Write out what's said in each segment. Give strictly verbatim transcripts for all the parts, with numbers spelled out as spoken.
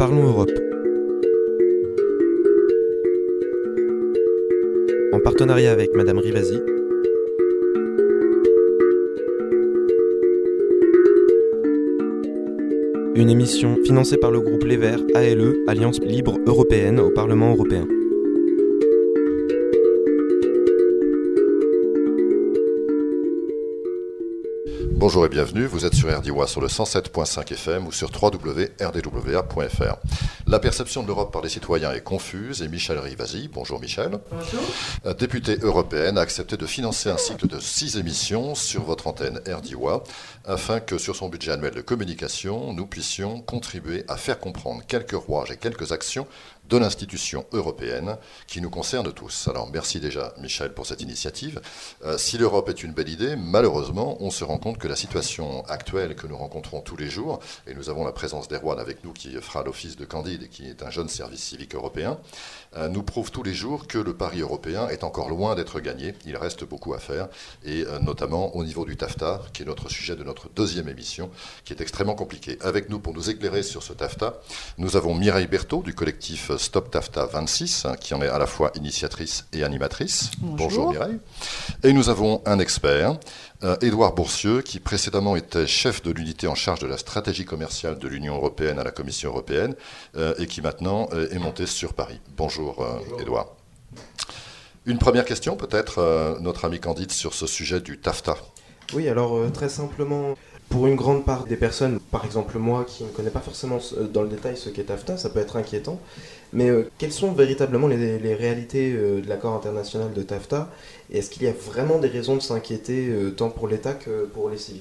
Parlons Europe. En partenariat avec Madame Rivasi. Une émission financée par le groupe Les Verts A L E, Alliance Libre Européenne, au Parlement européen. Bonjour et bienvenue, vous êtes sur R D W A sur le cent sept virgule cinq F M ou sur w w w point r d w a point f r. La perception de l'Europe par les citoyens est confuse et Michel Rivasi, bonjour Michel, bonjour. Députée européenne, a accepté de financer un cycle de six émissions sur votre antenne R D W A afin que sur son budget annuel de communication, nous puissions contribuer à faire comprendre quelques rouages et quelques actions de l'institution européenne qui nous concerne tous. Alors merci déjà Michel pour cette initiative. Euh, si l'Europe est une belle idée, malheureusement on se rend compte que la situation actuelle que nous rencontrons tous les jours, et nous avons la présence d'Erwan avec nous qui fera l'office de Candide et qui est un jeune service civique européen, euh, nous prouve tous les jours que le pari européen est encore loin d'être gagné. Il reste beaucoup à faire, et euh, notamment au niveau du TAFTA, qui est notre sujet de notre deuxième émission, qui est extrêmement compliqué. Avec nous pour nous éclairer sur ce TAFTA, nous avons Mireille Berthaud du collectif Stop TAFTA vingt-six, hein, qui en est à la fois initiatrice et animatrice. Bonjour, Bonjour Mireille. Et nous avons un expert, euh, Édouard Boursieux, qui précédemment était chef de l'unité en charge de la stratégie commerciale de l'Union européenne à la Commission européenne, euh, et qui maintenant euh, est monté sur Paris. Bonjour, euh, Bonjour. Édouard. Une première question peut-être, euh, notre ami Candide, sur ce sujet du TAFTA. Oui, alors euh, très simplement... Pour une grande part des personnes, par exemple moi qui ne connais pas forcément dans le détail ce qu'est TAFTA, ça peut être inquiétant, mais euh, quelles sont véritablement les, les réalités euh, de l'accord international de TAFTA, et est-ce qu'il y a vraiment des raisons de s'inquiéter euh, tant pour l'État que pour les civils ?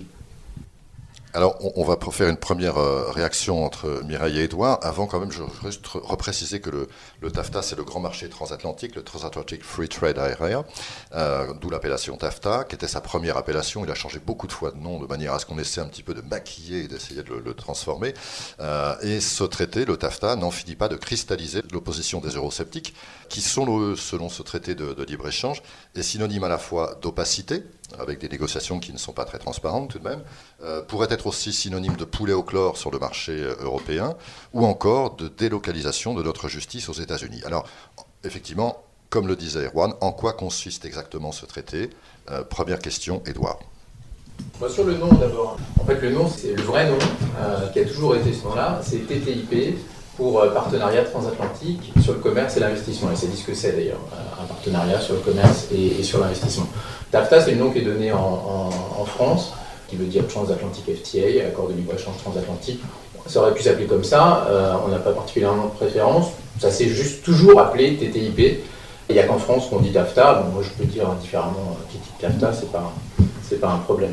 Alors, on, on va faire une première euh, réaction entre Mireille et Édouard. Avant, quand même, je veux juste repréciser que le, le TAFTA, c'est le grand marché transatlantique, le Transatlantic Free Trade Area, euh, d'où l'appellation TAFTA, qui était sa première appellation. Il a changé beaucoup de fois de nom, de manière à ce qu'on essaie un petit peu de maquiller et d'essayer de le, le transformer. Euh, et ce traité, le TAFTA, n'en finit pas de cristalliser l'opposition des eurosceptiques, qui sont, selon ce traité de, de libre-échange, est synonyme à la fois d'opacité, avec des négociations qui ne sont pas très transparentes tout de même, euh, pourrait être aussi synonyme de poulet au chlore sur le marché euh, européen, ou encore de délocalisation de notre justice aux États-Unis. Alors, effectivement, comme le disait Erwan, en quoi consiste exactement ce traité ? euh, Première question, Édouard. Moi, sur le nom d'abord. En fait, le nom, c'est le vrai nom, euh, qui a toujours été ce nom-là, c'est T T I P, pour euh, partenariat transatlantique sur le commerce et l'investissement. Et c'est dit ce que c'est d'ailleurs, euh, un partenariat sur le commerce et, et sur l'investissement. TAFTA, c'est le nom qui est donné en, en, en France, qui veut dire Transatlantic F T A, accord de libre-échange transatlantique. Ça aurait pu s'appeler comme ça, euh, on n'a pas particulièrement de préférence. Ça s'est juste toujours appelé T T I P. Il n'y a qu'en France qu'on dit TAFTA. Bon, moi, je peux dire différemment T T I P TAFTA, c'est pas, c'est pas un problème.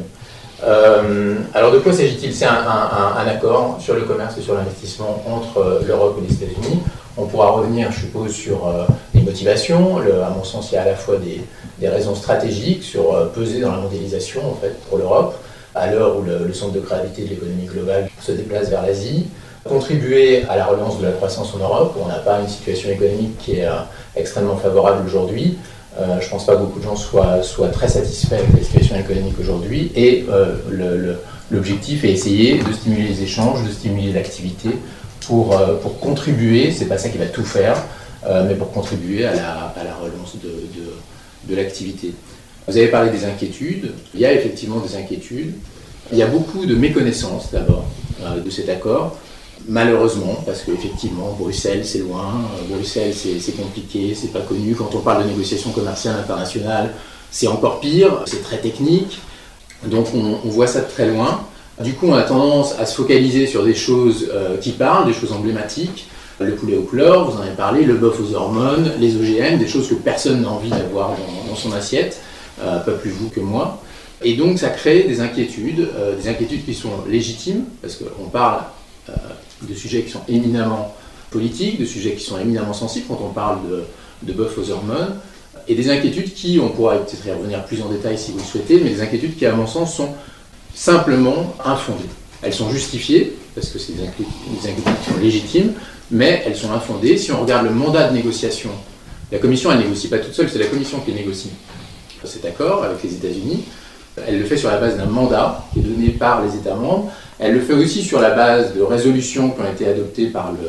Euh, alors de quoi s'agit-il ? C'est un, un, un accord sur le commerce et sur l'investissement entre l'Europe et les États-Unis. On pourra revenir, je suppose, sur euh, les motivations. Le, à mon sens, il y a à la fois des, des raisons stratégiques sur euh, peser dans la mondialisation en fait, pour l'Europe, à l'heure où le, le centre de gravité de l'économie globale se déplace vers l'Asie. Contribuer à la relance de la croissance en Europe, où on n'a pas une situation économique qui est euh, extrêmement favorable aujourd'hui. Euh, je ne pense pas que beaucoup de gens soient, soient très satisfaits avec la situation économique aujourd'hui. Et euh, le, le, l'objectif est essayer de stimuler les échanges, de stimuler l'activité pour, euh, pour contribuer, c'est pas ça qui va tout faire, euh, mais pour contribuer à la, à la relance de, de, de l'activité. Vous avez parlé des inquiétudes. Il y a effectivement des inquiétudes. Il y a beaucoup de méconnaissance d'abord euh, de cet accord. Malheureusement, parce qu'effectivement, Bruxelles, c'est loin, Bruxelles, c'est, c'est compliqué, c'est pas connu. Quand on parle de négociations commerciales internationales, c'est encore pire, c'est très technique. Donc on, on voit ça de très loin. Du coup, on a tendance à se focaliser sur des choses euh, qui parlent, des choses emblématiques. Le poulet au chlore, vous en avez parlé, le bœuf aux hormones, les O G M, des choses que personne n'a envie d'avoir dans, dans son assiette, euh, pas plus vous que moi. Et donc ça crée des inquiétudes, euh, des inquiétudes qui sont légitimes, parce qu'on parle euh, de sujets qui sont éminemment politiques, de sujets qui sont éminemment sensibles quand on parle de, de bœuf aux hormones, et des inquiétudes qui, on pourra peut-être y revenir plus en détail si vous le souhaitez, mais des inquiétudes qui, à mon sens, sont simplement infondées. Elles sont justifiées, parce que c'est des inquiétudes, des inquiétudes qui sont légitimes, mais elles sont infondées. Si on regarde le mandat de négociation, la Commission, elle ne négocie pas toute seule, c'est la Commission qui négocie cet accord avec les États-Unis. Elle le fait sur la base d'un mandat qui est donné par les États membres. Elle le fait aussi sur la base de résolutions qui ont été adoptées par le,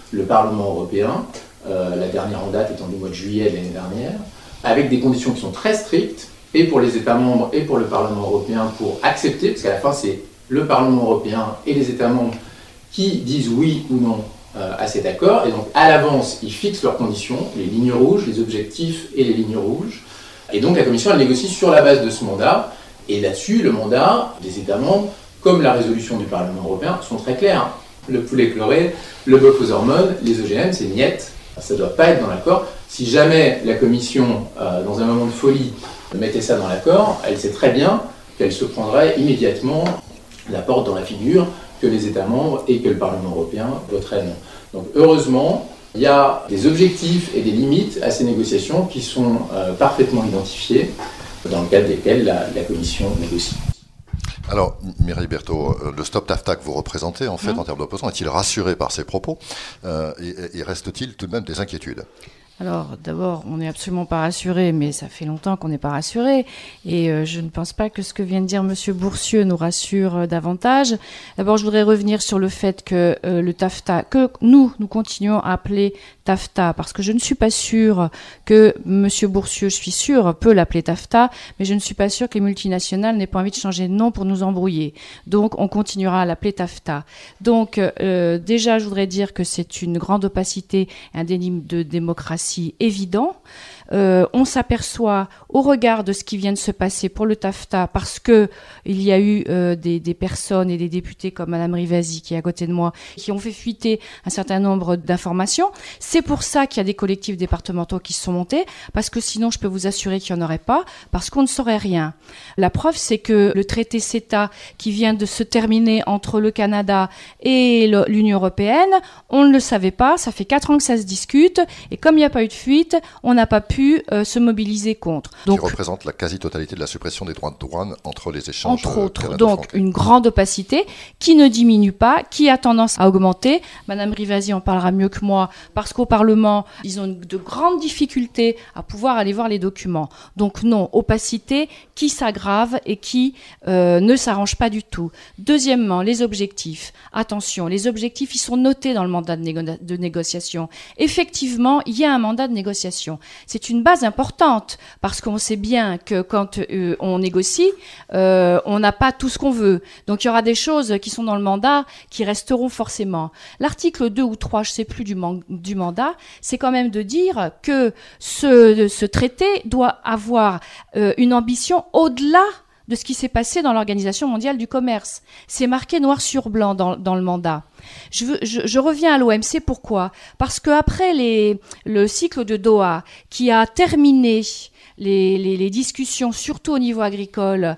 le Parlement européen, euh, la dernière en date étant du mois de juillet de l'année dernière, avec des conditions qui sont très strictes, et pour les États membres et pour le Parlement européen, pour accepter, parce qu'à la fin c'est le Parlement européen et les États membres qui disent oui ou non euh, à cet accord, et donc à l'avance ils fixent leurs conditions, les lignes rouges, les objectifs et les lignes rouges, et donc la Commission elle négocie sur la base de ce mandat, et là-dessus le mandat des États membres, comme la résolution du Parlement européen, sont très clairs. Le poulet chloré, le bœuf aux hormones, les O G M, c'est niet, ça ne doit pas être dans l'accord. Si jamais la Commission, euh, dans un moment de folie, mettait ça dans l'accord, elle sait très bien qu'elle se prendrait immédiatement la porte dans la figure, que les États membres et que le Parlement européen voteraient non. Donc heureusement, il y a des objectifs et des limites à ces négociations qui sont euh, parfaitement identifiés, dans le cadre desquels la, la Commission négocie. Alors, Mireille Berthaud, le Stop TAFTA que vous représentez, en fait, mmh. en termes d'opposants, est-il rassuré par ces propos euh, et, et reste-t-il tout de même des inquiétudes ? Alors, d'abord, on n'est absolument pas rassuré, mais ça fait longtemps qu'on n'est pas rassuré. Et euh, je ne pense pas que ce que vient de dire Monsieur Boursieux nous rassure euh, davantage. D'abord, je voudrais revenir sur le fait que euh, le TAFTA, que nous, nous continuons à appeler TAFTA, parce que je ne suis pas sûre que Monsieur Boursieux, je suis sûre, peut l'appeler TAFTA, mais je ne suis pas sûre que les multinationales n'aient pas envie de changer de nom pour nous embrouiller. Donc, on continuera à l'appeler TAFTA. Donc, euh, déjà, je voudrais dire que c'est une grande opacité, un déni de démocratie évident. Euh, on s'aperçoit au regard de ce qui vient de se passer pour le TAFTA, parce que il y a eu euh, des, des personnes et des députés comme Madame Rivasi qui est à côté de moi, qui ont fait fuiter un certain nombre d'informations. C'est pour ça qu'il y a des collectifs départementaux qui se sont montés, parce que sinon je peux vous assurer qu'il n'y en aurait pas, parce qu'on ne saurait rien. La preuve, c'est que le traité CETA qui vient de se terminer entre le Canada et le, l'Union européenne, on ne le savait pas, ça fait quatre ans que ça se discute, et comme il n'y a pas eu de fuite, on n'a pas pu Euh, se mobiliser contre. Donc, qui représente la quasi-totalité de la suppression des droits de douane entre les échanges. Entre autres, donc une grande opacité qui ne diminue pas, qui a tendance à augmenter. Madame Rivasi en parlera mieux que moi, parce qu'au Parlement, ils ont de grandes difficultés à pouvoir aller voir les documents. Donc non, opacité qui s'aggrave et qui euh, ne s'arrange pas du tout. Deuxièmement, les objectifs. Attention, les objectifs, ils sont notés dans le mandat de, négo- de négociation. Effectivement, il y a un mandat de négociation. C'est une base importante, parce qu'on sait bien que quand euh, on négocie, euh, on n'a pas tout ce qu'on veut. Donc il y aura des choses qui sont dans le mandat qui resteront forcément. L'article deux ou trois, je ne sais plus du, man- du mandat, c'est quand même de dire que ce, ce traité doit avoir euh, une ambition au-delà de ce qui s'est passé dans l'Organisation mondiale du commerce. C'est marqué noir sur blanc dans, dans le mandat. Je, veux, je, je reviens à l'O M C, pourquoi ? Parce qu'après les, le cycle de Doha, qui a terminé les, les, les discussions, surtout au niveau agricole,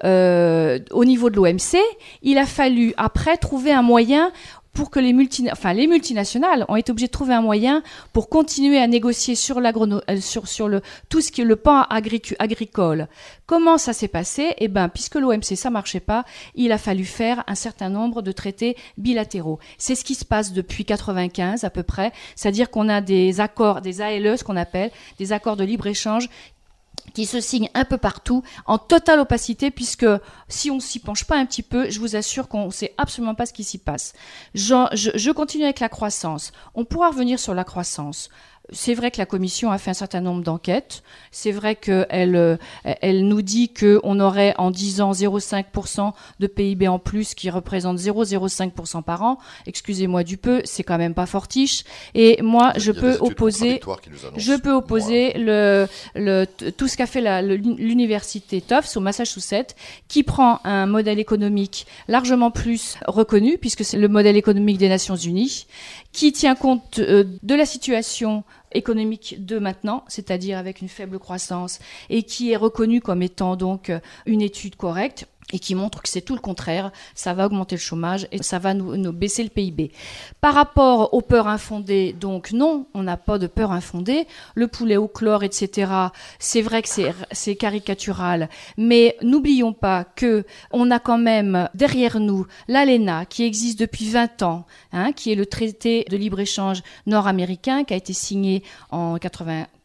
euh, au niveau de l'O M C, il a fallu après trouver un moyen pour que les, multi, enfin, les multinationales ont été obligées de trouver un moyen pour continuer à négocier sur, sur, sur le, tout ce qui est le pan agric- agricole. Comment ça s'est passé ? Eh ben, puisque l'O M C, ça marchait pas, il a fallu faire un certain nombre de traités bilatéraux. C'est ce qui se passe depuis quatre-vingt-quinze à peu près, c'est-à-dire qu'on a des accords, des A L E, ce qu'on appelle, des accords de libre-échange, qui se signent un peu partout, en totale opacité, puisque si on s'y penche pas un petit peu, je vous assure qu'on ne sait absolument pas ce qui s'y passe. Je, je, je continue avec la croissance. On pourra revenir sur la croissance. C'est vrai que la Commission a fait un certain nombre d'enquêtes. C'est vrai qu'elle elle nous dit qu'on aurait en dix ans zéro virgule cinq pour cent de P I B en plus, qui représente zéro virgule zéro cinq pour cent par an. Excusez-moi du peu, c'est quand même pas fortiche. Et moi, je peux opposer, je peux opposer le, le, tout ce qu'a fait la, l'université Tufts au Massachusetts, qui prend un modèle économique largement plus reconnu, puisque c'est le modèle économique des Nations Unies, qui tient compte euh, de la situation économique de maintenant, c'est-à-dire avec une faible croissance, et qui est reconnue comme étant donc une étude correcte, et qui montre que c'est tout le contraire, ça va augmenter le chômage et ça va nous, nous baisser le P I B. Par rapport aux peurs infondées, donc non, on n'a pas de peur infondée. Le poulet au chlore, et cetera, c'est vrai que c'est, c'est caricatural, mais n'oublions pas que on a quand même derrière nous l'A L E N A, qui existe depuis vingt ans, hein, qui est le traité de libre-échange nord-américain, qui a été signé en quatre-vingt-quinze,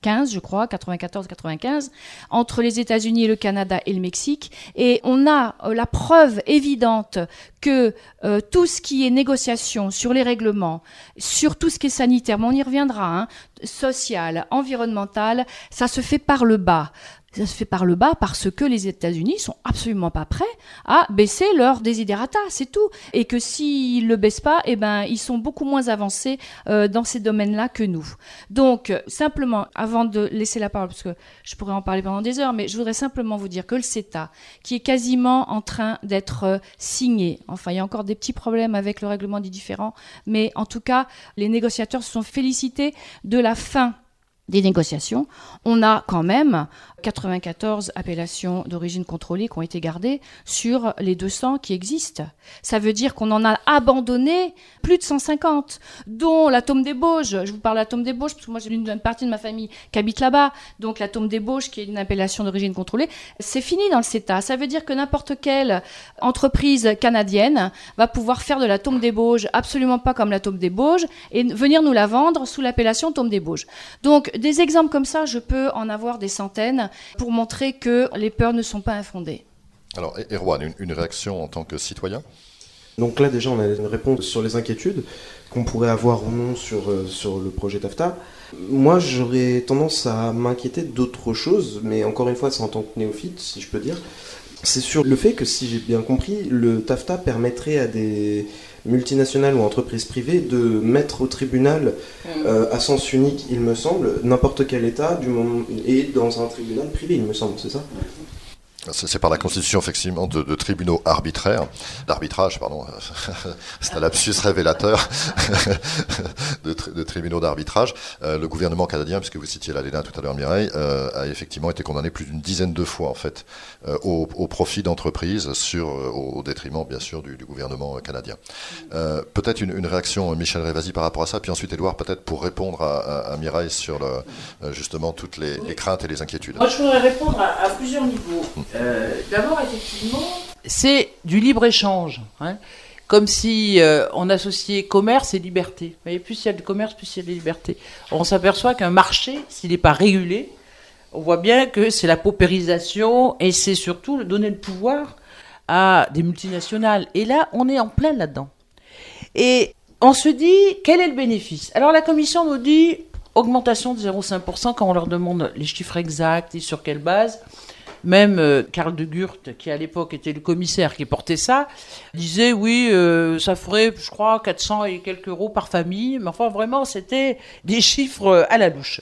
quinze, je crois, quatre-vingt-quatorze quatre-vingt-quinze, entre les États-Unis et le Canada et le Mexique. Et on a euh, la preuve évidente que euh, tout ce qui est négociation sur les règlements, sur tout ce qui est sanitaire, mais on y reviendra, hein, social, environnemental, ça se fait par le bas. Ça se fait par le bas parce que les États-Unis sont absolument pas prêts à baisser leur desiderata, c'est tout. Et que s'ils le baissent pas, eh ben ils sont beaucoup moins avancés euh, dans ces domaines-là que nous. Donc simplement, avant de laisser la parole, parce que je pourrais en parler pendant des heures, mais je voudrais simplement vous dire que le CETA, qui est quasiment en train d'être euh, signé, enfin il y a encore des petits problèmes avec le règlement des différends, mais en tout cas les négociateurs se sont félicités de la fin des négociations. On a quand même quatre-vingt-quatorze appellations d'origine contrôlée qui ont été gardées sur les deux cents qui existent. Ça veut dire qu'on en a abandonné plus de cent cinquante, dont l'atome des Bauges. Je vous parle de l'atome des Bauges parce que moi j'ai une partie de ma famille qui habite là-bas. Donc l'atome des Bauges, qui est une appellation d'origine contrôlée, c'est fini dans le CETA. Ça veut dire que n'importe quelle entreprise canadienne va pouvoir faire de l'atome des Bauges absolument pas comme l'atome des Bauges et venir nous la vendre sous l'appellation atome des Bauges. Donc des exemples comme ça, je peux en avoir des centaines pour montrer que les peurs ne sont pas infondées. Alors, Erwan, une, une réaction en tant que citoyen ? Donc là, déjà, on a une réponse sur les inquiétudes qu'on pourrait avoir ou non sur, euh, sur le projet TAFTA. Moi, j'aurais tendance à m'inquiéter d'autre chose, mais encore une fois, c'est en tant que néophyte, si je peux dire. C'est sur le fait que, si j'ai bien compris, le TAFTA permettrait à des multinationales ou entreprises privées de mettre au tribunal euh, à sens unique, il me semble, n'importe quel État du moment, et dans un tribunal privé, il me semble, c'est ça ? C'est par la constitution, effectivement, de, de tribunaux arbitraires, d'arbitrage, pardon, c'est un lapsus révélateur, de, tri, de tribunaux d'arbitrage. Euh, le gouvernement canadien, puisque vous citiez l'A L E N A tout à l'heure, Mireille, euh, a effectivement été condamné plus d'une dizaine de fois, en fait, euh, au, au profit d'entreprises, sur, euh, au détriment, bien sûr, du, du gouvernement canadien. Euh, peut-être une, une réaction, Michel Révasi, par rapport à ça, puis ensuite, Édouard, peut-être pour répondre à, à, à Mireille sur, le, justement, toutes les, les craintes et les inquiétudes. Moi, je voudrais répondre à, à plusieurs niveaux. Euh, d'abord, effectivement, c'est du libre-échange. Hein, comme si euh, on associait commerce et liberté. Vous voyez, plus il y a de commerce, plus il y a de liberté. On s'aperçoit qu'un marché, s'il n'est pas régulé, on voit bien que c'est la paupérisation et c'est surtout donner le pouvoir à des multinationales. Et là, on est en plein là-dedans. Et on se dit, quel est le bénéfice ? Alors la Commission nous dit augmentation de zéro virgule cinq pour cent quand on leur demande les chiffres exacts et sur quelle base. Même euh, Karl de Gucht, qui à l'époque était le commissaire qui portait ça, disait oui, euh, ça ferait, je crois, quatre cents et quelques euros par famille. Mais enfin, vraiment, c'était des chiffres à la louche.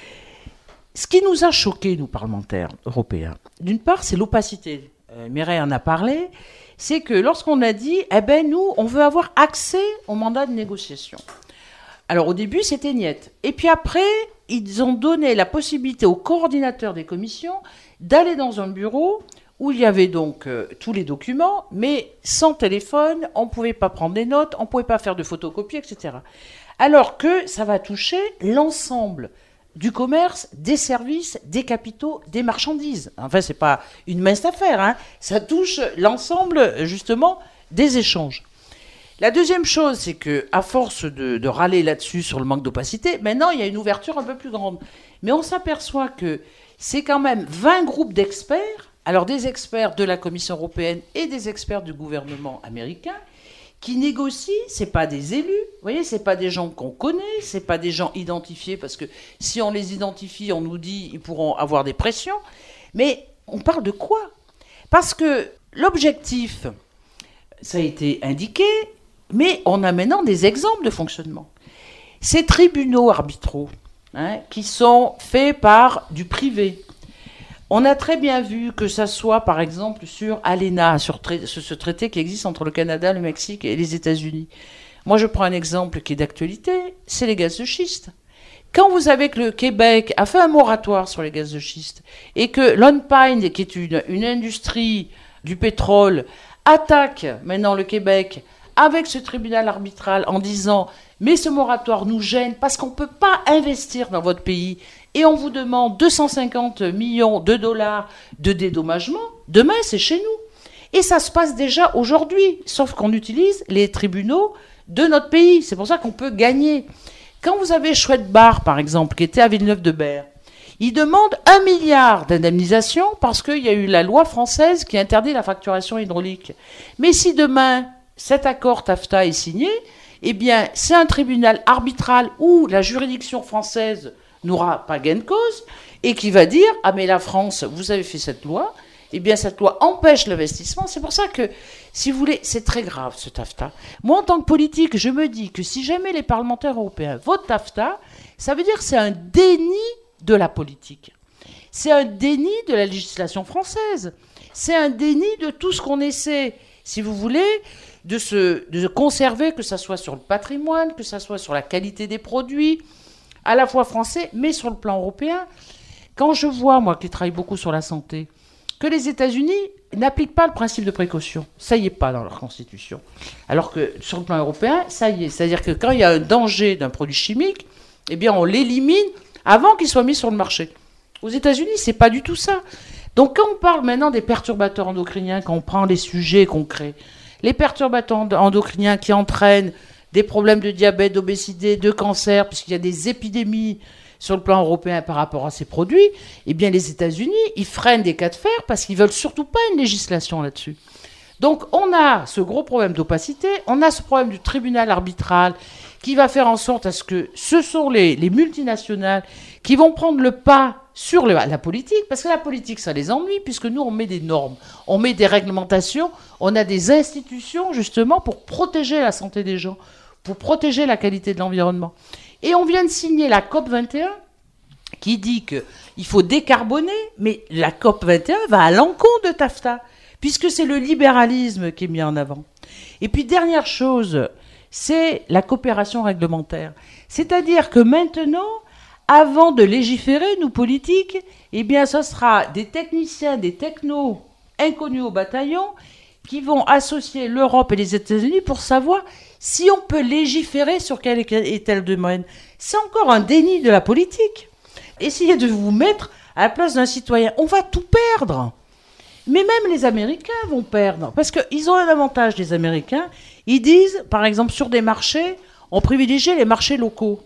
Ce qui nous a choqués, nous, parlementaires européens, d'une part, c'est l'opacité. Euh, Mireille en a parlé. C'est que lorsqu'on a dit, eh ben, nous, on veut avoir accès au mandat de négociation. Alors, au début, c'était niette. Et puis après, ils ont donné la possibilité aux coordinateurs des commissions d'aller dans un bureau où il y avait donc euh, tous les documents, mais sans téléphone, on ne pouvait pas prendre des notes, on ne pouvait pas faire de photocopies, et cetera. Alors que ça va toucher l'ensemble du commerce, des services, des capitaux, des marchandises. Enfin, ce n'est pas une mince affaire, hein. Ça touche l'ensemble, justement, des échanges. La deuxième chose, c'est qu'à force de, de râler là-dessus sur le manque d'opacité, maintenant, il y a une ouverture un peu plus grande. Mais on s'aperçoit que c'est quand même vingt groupes d'experts, alors des experts de la Commission européenne et des experts du gouvernement américain, qui négocient. C'est pas des élus, vous voyez, c'est pas des gens qu'on connaît, c'est pas des gens identifiés, parce que si on les identifie, on nous dit ils pourront avoir des pressions. Mais on parle de quoi ? Parce que l'objectif, ça a été indiqué, mais on a maintenant des exemples de fonctionnement. Ces tribunaux arbitraux, Hein, qui sont faits par du privé. On a très bien vu que ça soit, par exemple, sur A L E N A, sur tra- ce traité qui existe entre le Canada, le Mexique et les États-Unis. Moi, je prends un exemple qui est d'actualité, c'est les gaz de schiste. Quand vous savez que le Québec a fait un moratoire sur les gaz de schiste et que Lone Pine, qui est une, une industrie du pétrole, attaque maintenant le Québec avec ce tribunal arbitral en disant « mais ce moratoire nous gêne parce qu'on ne peut pas investir dans votre pays et on vous demande deux cent cinquante millions de dollars de dédommagement, demain c'est chez nous ». Et ça se passe déjà aujourd'hui, sauf qu'on utilise les tribunaux de notre pays. C'est pour ça qu'on peut gagner. Quand vous avez Chouette Bar, par exemple, qui était à Villeneuve-de-Berg, Ils demandent un milliard d'indemnisation parce qu'il y a eu la loi française qui interdit la fracturation hydraulique. Mais si demain, cet accord TAFTA est signé, eh bien, c'est un tribunal arbitral où la juridiction française n'aura pas gain de cause et qui va dire « Ah, mais la France, vous avez fait cette loi, eh bien, cette loi empêche l'investissement. » C'est pour ça que, si vous voulez, c'est très grave, ce TAFTA. Moi, en tant que politique, je me dis que si jamais les parlementaires européens votent TAFTA, ça veut dire que c'est un déni de la politique. C'est un déni de la législation française. C'est un déni de tout ce qu'on essaie, si vous voulez, de se, de se conserver, que ce soit sur le patrimoine, que ce soit sur la qualité des produits, à la fois français, mais sur le plan européen. Quand je vois, moi qui travaille beaucoup sur la santé, que les États-Unis n'appliquent pas le principe de précaution, ça y est pas dans leur constitution. Alors que sur le plan européen, ça y est. C'est-à-dire que quand il y a un danger d'un produit chimique, eh bien on l'élimine avant qu'il soit mis sur le marché. Aux États-Unis, c'est pas du tout ça. Donc quand on parle maintenant des perturbateurs endocriniens, quand on prend les sujets concrets, les perturbateurs endocriniens qui entraînent des problèmes de diabète, d'obésité, de cancer, puisqu'il y a des épidémies sur le plan européen par rapport à ces produits, eh bien les États-Unis, ils freinent des cas de fer parce qu'ils veulent surtout pas une législation là-dessus. Donc on a ce gros problème d'opacité, on a ce problème du tribunal arbitral qui va faire en sorte à ce que ce sont les, les multinationales qui vont prendre le pas sur le, la politique, parce que la politique, ça les ennuie, puisque nous, on met des normes, on met des réglementations, on a des institutions, justement, pour protéger la santé des gens, pour protéger la qualité de l'environnement. Et on vient de signer la COP vingt et un, qui dit qu'il faut décarboner, mais la COP vingt et un va à l'encontre de TAFTA, puisque c'est le libéralisme qui est mis en avant. Et puis, dernière chose, c'est la coopération réglementaire. C'est-à-dire que maintenant, avant de légiférer, nous, politiques, eh bien, ce sera des techniciens, des technos inconnus au bataillon qui vont associer l'Europe et les États-Unis pour savoir si on peut légiférer sur quel et tel domaine. C'est encore un déni de la politique. Essayez de vous mettre à la place d'un citoyen. On va tout perdre. Mais même les Américains vont perdre. Parce qu'ils ont un avantage, les Américains. Ils disent, par exemple, sur des marchés, on privilégie les marchés locaux.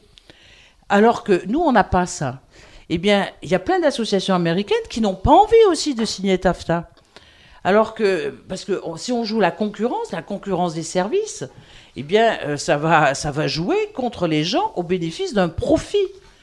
Alors que nous, on n'a pas ça. Eh bien, il y a plein d'associations américaines qui n'ont pas envie aussi de signer TAFTA. Alors que, parce que si on joue la concurrence, la concurrence des services, eh bien, euh, ça va, ça va jouer contre les gens au bénéfice d'un profit.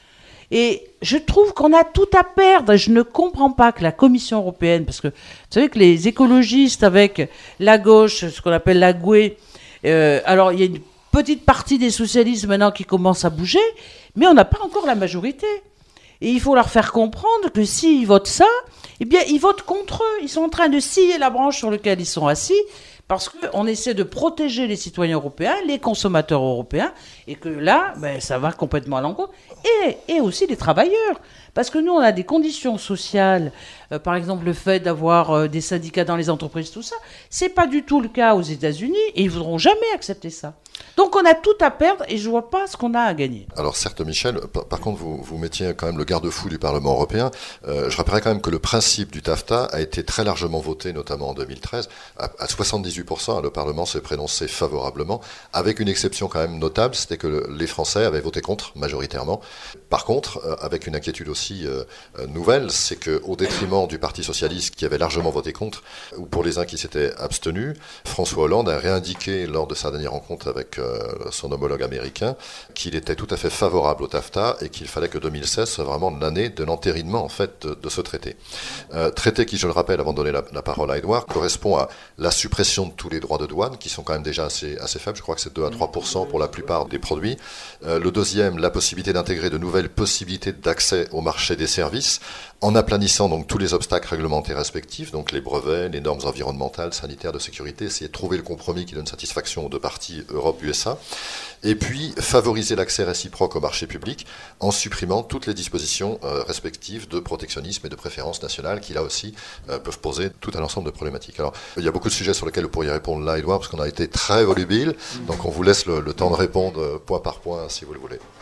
Et je trouve qu'on a tout à perdre. Je ne comprends pas que la Commission européenne, parce que vous savez que les écologistes avec la gauche, ce qu'on appelle la G U E, euh, alors il y a une petite partie des socialistes maintenant qui commence à bouger, mais on n'a pas encore la majorité. Et il faut leur faire comprendre que s'ils votent ça, eh bien, ils votent contre eux. Ils sont en train de scier la branche sur laquelle ils sont assis parce qu'on essaie de protéger les citoyens européens, les consommateurs européens, et que là, ben, ça va complètement à l'encontre. Et, et aussi les travailleurs. Parce que nous, on a des conditions sociales, euh, par exemple le fait d'avoir euh, des syndicats dans les entreprises, tout ça, c'est pas du tout le cas aux États-Unis, et ils voudront jamais accepter ça. Donc on a tout à perdre et je vois pas ce qu'on a à gagner. Alors certes, Michel, par, par contre vous, vous mettiez quand même le garde-fou du Parlement européen. Euh, je rappellerai quand même que le principe du TAFTA a été très largement voté, notamment en deux mille treize. À, à soixante-dix-huit pour cent, le Parlement s'est prononcé favorablement, avec une exception quand même notable, c'était que le, les Français avaient voté contre majoritairement. Par contre, euh, avec une inquiétude aussi euh, nouvelle, c'est qu'au détriment du Parti socialiste qui avait largement voté contre, ou pour les uns qui s'étaient abstenus, François Hollande a réindiqué lors de sa dernière rencontre avec euh, son homologue américain qu'il était tout à fait favorable au TAFTA et qu'il fallait que deux mille seize soit vraiment l'année de l'entérinement en fait de, de ce traité. Euh, traité qui, je le rappelle, avant de donner la, la parole à Edouard, correspond à la suppression de tous les droits de douane qui sont quand même déjà assez, assez faibles. Je crois que c'est deux à trois pour cent pour la plupart des produits. Euh, le deuxième, la possibilité d'intégrer de nouvelles possibilités d'accès au marché des services en aplanissant donc tous les obstacles réglementaires respectifs, donc les brevets, les normes environnementales, sanitaires, de sécurité, essayer de trouver le compromis qui donne satisfaction aux deux parties Europe-U S A, et puis favoriser l'accès réciproque au marché public en supprimant toutes les dispositions euh, respectives de protectionnisme et de préférence nationale qui là aussi euh, peuvent poser tout un ensemble de problématiques. Alors il y a beaucoup de sujets sur lesquels vous pourriez répondre là, Edouard, parce qu'on a été très volubile, donc on vous laisse le, le temps de répondre point par point si vous le voulez.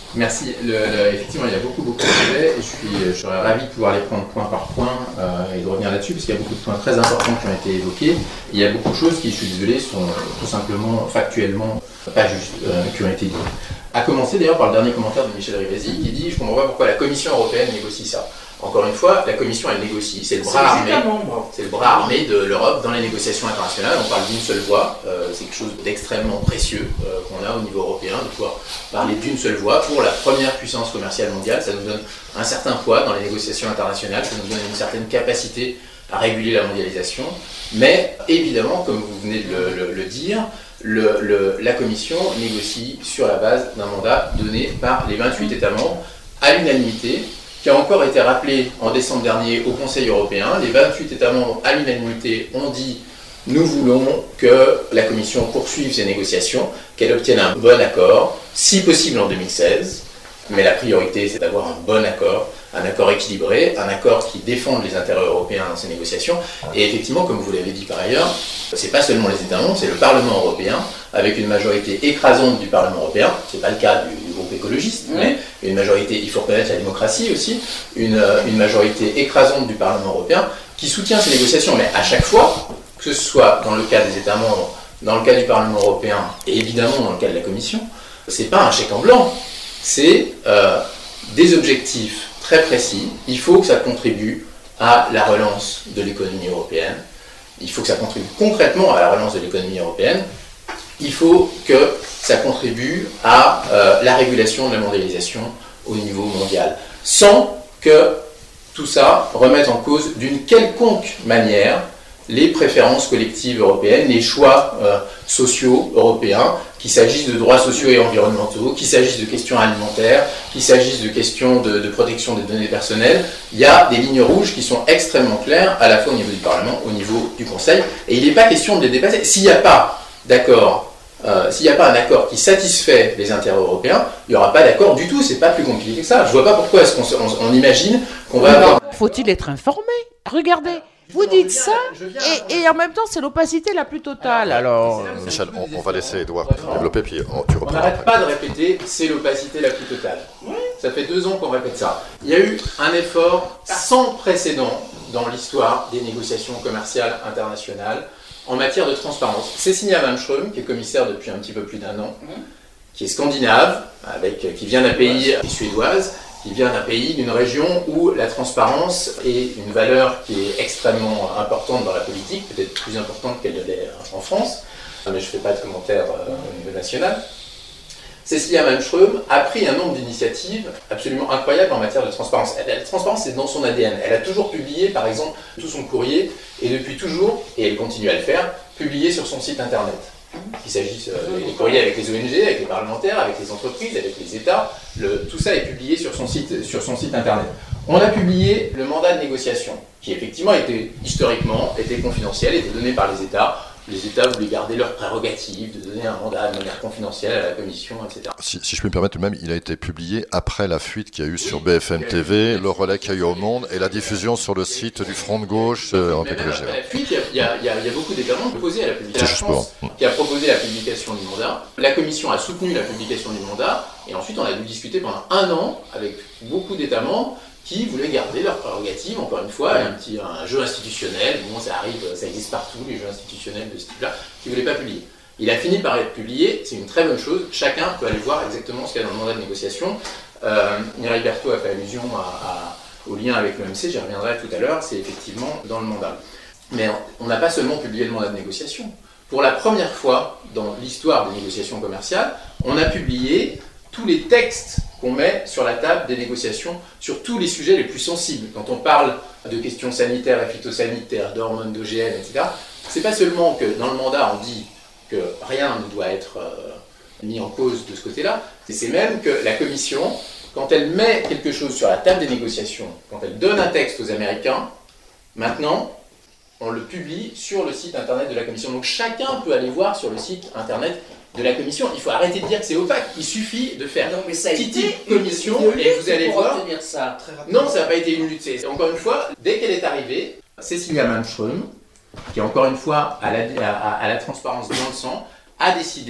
Merci. Le, le, effectivement, il y a beaucoup, beaucoup de sujets et je, suis, je serais ravi de pouvoir les prendre point par point euh, et de revenir là-dessus parce qu'il y a beaucoup de points très importants qui ont été évoqués. Il y a beaucoup de choses qui, je suis désolé, sont tout simplement, factuellement, pas justes, euh, qui ont été dites. À commencer d'ailleurs par le dernier commentaire de Michel Rivasi qui dit « Je ne comprends pas pourquoi la Commission européenne négocie ça ». Encore une fois, la Commission, elle négocie. C'est le bras armé, c'est le bras armé de l'Europe dans les négociations internationales. On parle d'une seule voix. Euh, c'est quelque chose d'extrêmement précieux euh, qu'on a au niveau européen, de pouvoir parler d'une seule voix pour la première puissance commerciale mondiale. Ça nous donne un certain poids dans les négociations internationales. Ça nous donne une certaine capacité à réguler la mondialisation. Mais évidemment, comme vous venez de le, le, le dire, le, le, la Commission négocie sur la base d'un mandat donné par les vingt-huit États membres à l'unanimité, qui a encore été rappelé en décembre dernier au Conseil européen. Les vingt-huit États membres, à l'unanimité, ont dit « Nous voulons que la Commission poursuive ses négociations, qu'elle obtienne un bon accord, si possible en deux mille seize. Mais la priorité, c'est d'avoir un bon accord, un accord équilibré, un accord qui défende les intérêts européens dans ces négociations. Et effectivement, comme vous l'avez dit par ailleurs, c'est pas seulement les États membres, c'est le Parlement européen, avec une majorité écrasante du Parlement européen. C'est pas le cas du, du groupe écologiste, mmh. mais une majorité, il faut reconnaître la démocratie aussi, une, une majorité écrasante du Parlement européen qui soutient ces négociations. Mais à chaque fois, que ce soit dans le cas des États membres, dans le cas du Parlement européen, et évidemment dans le cas de la Commission, c'est pas un chèque en blanc. C'est euh, des objectifs très précis. Il faut que ça contribue à la relance de l'économie européenne. Il faut que ça contribue concrètement à la relance de l'économie européenne. Il faut que ça contribue à euh, la régulation de la mondialisation au niveau mondial, sans que tout ça remette en cause d'une quelconque manière les préférences collectives européennes, les choix euh, sociaux européens, qu'il s'agisse de droits sociaux et environnementaux, qu'il s'agisse de questions alimentaires, qu'il s'agisse de questions de, de protection des données personnelles. Il y a des lignes rouges qui sont extrêmement claires, à la fois au niveau du Parlement, au niveau du Conseil, et il n'est pas question de les dépasser. S'il n'y a pas d'accord, euh, s'il n'y a pas un accord qui satisfait les intérêts européens, il n'y aura pas d'accord du tout, c'est pas plus compliqué que ça. Je ne vois pas pourquoi est-ce qu'on on, on imagine qu'on va avoir... Faut-il être informé? Regardez. Vous dites ça, et, et en même temps, c'est l'opacité la plus totale. Alors, alors... Michel, on, on va laisser Edouard développer, puis on, tu reprends. On n'arrête pas de répéter, c'est l'opacité la plus totale. Oui. Ça fait deux ans qu'on répète ça. Il y a eu un effort sans précédent dans l'histoire des négociations commerciales internationales en matière de transparence. Cecilia Malmström, qui est commissaire depuis un petit peu plus d'un an, qui est scandinave, avec, qui vient d'un pays suédoise, qui vient d'un pays, d'une région où la transparence est une valeur qui est extrêmement importante dans la politique, peut-être plus importante qu'elle l'est en France, mais je ne fais pas de commentaires au niveau national. Cecilia Malmström a pris un nombre d'initiatives absolument incroyables en matière de transparence. La transparence, c'est dans son A D N. Elle a toujours publié, par exemple, tout son courrier, et depuis toujours, et elle continue à le faire, publié sur son site internet. Qu'il s'agisse euh, des courriers avec les O N G, avec les parlementaires, avec les entreprises, avec les États, le, tout ça est publié sur son site, sur son site internet. On a publié le mandat de négociation, qui effectivement était historiquement était confidentiel, était donné par les États. Les États voulaient garder leur prérogative de donner un mandat de manière confidentielle à la Commission, et cetera. Si, si je peux me permettre, même, il a été publié après la fuite qu'il y a eu sur B F M T V, le relais qu'il y a eu au Monde et la diffusion sur le site du Front de Gauche euh, en P P G. La fuite, il y, a, il, y a, il y a beaucoup d'États membres proposés à la publication. C'est juste pour... qui a proposé la publication du mandat. La Commission a soutenu la publication du mandat et ensuite on a dû discuter pendant un an avec beaucoup d'États membres qui voulaient garder leurs prérogatives, encore une fois, un petit un jeu institutionnel, bon ça arrive, ça existe partout, les jeux institutionnels de ce type-là, qui ne voulaient pas publier. Il a fini par être publié, c'est une très bonne chose, chacun peut aller voir exactement ce qu'il y a dans le mandat de négociation. Euh, Mireille Berthaud a fait allusion à, à, au lien avec l'O M C, j'y reviendrai tout à l'heure, c'est effectivement dans le mandat. Mais on n'a pas seulement publié le mandat de négociation. Pour la première fois dans l'histoire des négociations commerciales, on a publié tous les textes qu'on met sur la table des négociations sur tous les sujets les plus sensibles. Quand on parle de questions sanitaires et phytosanitaires, d'hormones, d'O G M, et cetera, c'est pas seulement que dans le mandat on dit que rien ne doit être euh, mis en cause de ce côté-là, c'est même que la Commission, quand elle met quelque chose sur la table des négociations, quand elle donne un texte aux Américains, maintenant, on le publie sur le site internet de la Commission. Donc chacun peut aller voir sur le site internet de la Commission. Il faut arrêter de dire que c'est opaque. Il suffit de faire non, mais ça a Titi été Commission une et vous allez voir. Ça. Non, ça n'a pas été une lutte. C'est, encore une fois, dès qu'elle est arrivée, Cecilia Malmström, qui encore une fois a la, a, a la transparence dans le sang, a décidé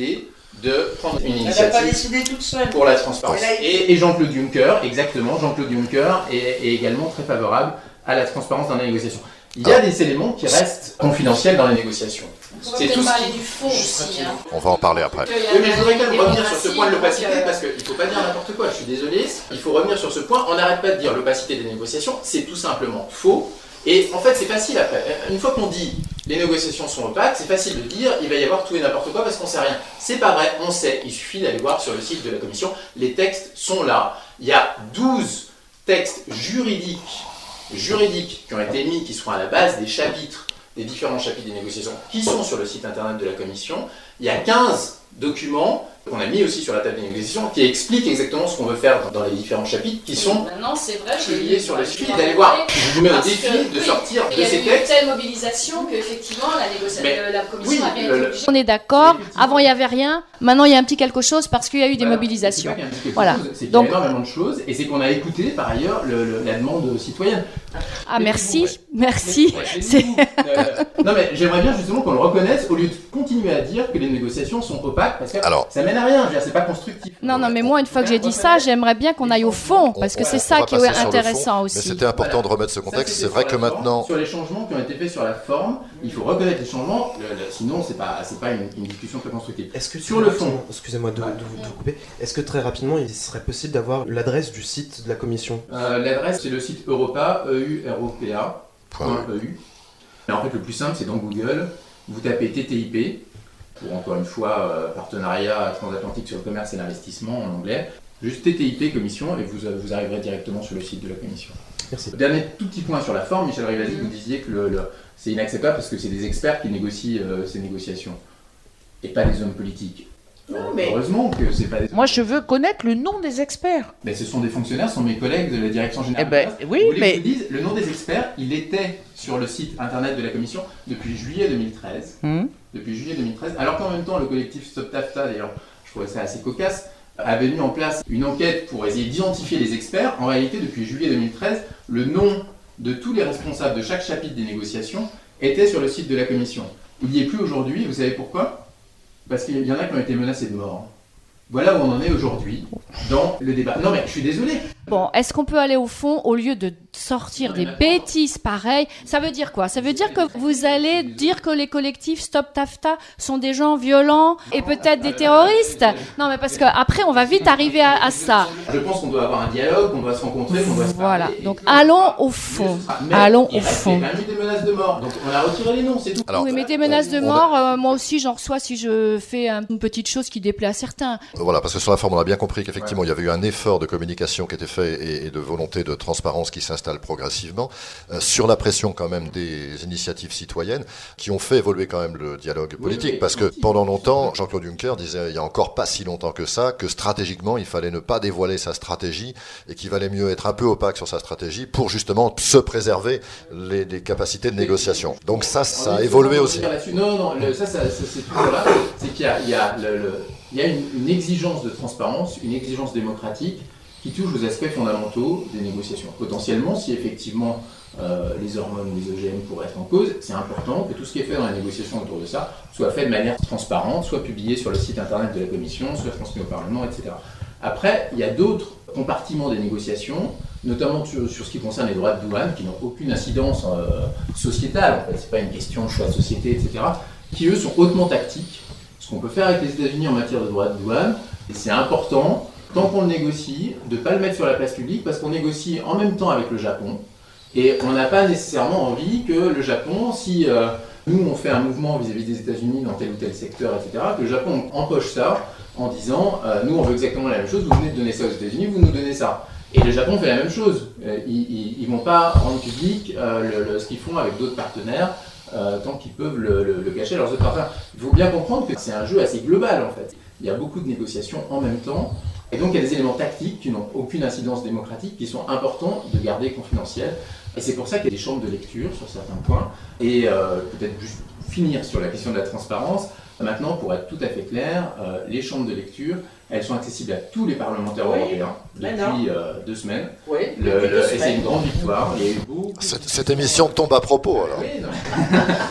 de prendre une Elle n'a initiative pas décidé toute seule. pour la transparence. Elle a été- Et, et Jean-Claude Juncker, exactement, Jean-Claude Juncker est, est également très favorable à la transparence dans les négociations. Il y a des éléments qui restent confidentiels dans les négociations. On va C'est peut-être tout ce parler qui- du fond aussi. Hein. On va en parler après. Qu'il y a Oui, mais je voudrais quand même des revenir sur ce démocraties, point de l'opacité, donc, euh, parce qu'il ne faut pas dire n'importe quoi, je suis désolé. Il faut revenir sur ce point. On n'arrête pas de dire l'opacité des négociations, c'est tout simplement faux. Et en fait, c'est facile après. Une fois qu'on dit les négociations sont opaques, c'est facile de dire il va y avoir tout et n'importe quoi parce qu'on ne sait rien. C'est pas vrai, on sait. Il suffit d'aller voir sur le site de la Commission. Les textes sont là. Il y a douze textes juridiques, juridiques qui ont été mis, qui seront à la base des chapitres, des différents chapitres des négociations, qui sont sur le site internet de la Commission. Il y a quinze documents qu'on a mis aussi sur la table des négociations qui expliquent exactement ce qu'on veut faire dans les différents chapitres qui sont Maintenant, c'est vrai, je publiés l'ai- sur le je site. l'ai D'aller voir. remarqué, Je vous mets au parce défi que, de oui, sortir il de y a ces eu une textes. telle mobilisation qu'effectivement, la, négocia- Mais, euh, la commission oui, a bien le- été le- obligée. On est d'accord, Effectivement. avant il n'y avait rien, maintenant il y a un petit quelque chose parce qu'il y a eu des Voilà. mobilisations. C'est pas qu'il y a un petit quelque Voilà. chose, c'est qu'il y a Donc- énormément de choses et c'est qu'on a écouté par ailleurs le- le- la demande citoyenne. Ah Mais merci, ouais. merci. Mais C'est- nous, euh, non mais j'aimerais bien justement qu'on le reconnaisse au lieu de continuer à dire que les négociations sont opaques parce que Alors. ça mène à rien, je veux dire, c'est pas constructif. Non, non, mais moi, une fois que j'ai dit ça, j'aimerais bien qu'on aille au fond, parce que On- c'est on ça va qui est passer sur le intéressant fond, aussi. Mais c'était important Voilà. de remettre ce Ça, contexte. c'était C'est vrai sur que la forme. maintenant, Sur les changements qui ont été faits sur la forme, il faut reconnaître les changements, le- le- sinon c'est pas, c'est pas une, une discussion très constructive. Est-ce que Sur très le fond. rapidement- excusez-moi de, de vous de vous couper, est-ce que très rapidement il serait possible d'avoir l'adresse du site de la commission? Euh, L'adresse c'est le site Europa, E U R O P A, Point point E U. Et en fait le plus simple c'est dans Google, vous tapez T T I P, pour encore une fois euh, partenariat transatlantique sur le commerce et l'investissement en anglais, juste T T I P commission et vous, vous arriverez directement sur le site de la commission. Merci. Dernier tout petit point sur la forme, Michel Rivasi, vous disiez que le, le- c'est inacceptable parce que c'est des experts qui négocient euh, ces négociations et pas des hommes politiques. Non, mais- Heureusement que c'est pas des hommes Moi, je veux connaître le nom des experts. Mais ce sont des fonctionnaires, ce sont mes collègues de la direction Eh générale. ben, Vous oui, voulez que mais. je vous dise, le nom des experts, il était sur le site internet de la commission depuis juillet deux mille treize. Hmm. Depuis juillet deux mille treize, alors qu'en même temps, le collectif Stop TAFTA, d'ailleurs, je trouvais ça assez cocasse, avait mis en place une enquête pour essayer d'identifier les experts. En réalité, depuis juillet deux mille treize, le nom de tous les responsables de chaque chapitre des négociations était sur le site de la commission. Il n'y est plus aujourd'hui, vous savez pourquoi? Parce qu'il y en a qui ont été menacés de mort. Voilà où on en est aujourd'hui dans le débat. Non mais je suis désolé. Bon, est-ce qu'on peut aller au fond au lieu de sortir des bêtises pareilles? Ça veut dire quoi? Ça veut dire que vous allez dire que les collectifs Stop TAFTA sont des gens violents et peut-être des terroristes? Non, mais parce qu'après, on va vite arriver à, à ça. Je pense qu'on doit avoir un dialogue, qu'on doit se rencontrer, qu'on doit se Voilà. parler, et Donc, que- allons au fond. Mais Allons il au reste fond. quand même eu des menaces de mort. Donc on a retiré les noms, c'est tout. Alors, Oui, mais des menaces de on a- mort, euh, moi aussi, j'en reçois si je fais un- une petite chose qui déplaît à certains. Voilà, parce que sur la forme, on a bien compris qu'effectivement, il y avait eu un effort de communication qui était fait et, et de volonté de transparence qui s'installe progressivement, euh, sur la pression quand même des initiatives citoyennes qui ont fait évoluer quand même le dialogue politique. oui, Parce que oui. pendant longtemps, Jean-Claude Juncker disait, il y a encore pas si longtemps que ça, que stratégiquement, il fallait ne pas dévoiler sa stratégie et qu'il valait mieux être un peu opaque sur sa stratégie pour justement se préserver les, les capacités de négociation. Donc ça, ça a évolué aussi. Non, non, le- ça, ça, ça, c'est toujours là. C'est qu'il y a, il y a, le- le- il y a une, une exigence de transparence, une exigence démocratique qui touche aux aspects fondamentaux des négociations. Potentiellement, si effectivement euh, les hormones ou les O G M pourraient être en cause, c'est important que tout ce qui est fait dans la négociation autour de ça soit fait de manière transparente, soit publié sur le site internet de la Commission, soit transmis au Parlement, et cetera. Après, il y a d'autres compartiments des négociations, notamment sur, sur ce qui concerne les droits de douane, qui n'ont aucune incidence euh, sociétale, en fait, c'est pas une question de choix de société, et cetera, qui eux sont hautement tactiques. Ce qu'on peut faire avec les États-Unis en matière de droits de douane, et c'est important, tant qu'on le négocie, de ne pas le mettre sur la place publique, parce qu'on négocie en même temps avec le Japon, et on n'a pas nécessairement envie que le Japon, si euh, nous on fait un mouvement vis-à-vis des États-Unis dans tel ou tel secteur, et cetera, que le Japon empoche ça en disant euh, nous on veut exactement la même chose, vous venez de donner ça aux États-Unis, vous nous donnez ça. Et le Japon fait la même chose. Euh, ils ne vont pas rendre public euh, le, le, ce qu'ils font avec d'autres partenaires euh, tant qu'ils peuvent le, le, le cacher à leurs autres partenaires. Il faut bien comprendre que c'est un jeu assez global en fait. Il y a beaucoup de négociations en même temps. Et donc il y a des éléments tactiques qui n'ont aucune incidence démocratique, qui sont importants de garder confidentiels. Et c'est pour ça qu'il y a des chambres de lecture sur certains points. Et euh, peut-être juste finir sur la question de la transparence. Maintenant, pour être tout à fait clair, euh, les chambres de lecture, elles sont accessibles à tous les parlementaires Oui, européens maintenant. depuis euh, deux semaines. Oui, Le- depuis le- deux et c'est semaines. une grande victoire. Il y a eu beaucoup. Cette, cette émission tombe à propos alors. Oui, non. Il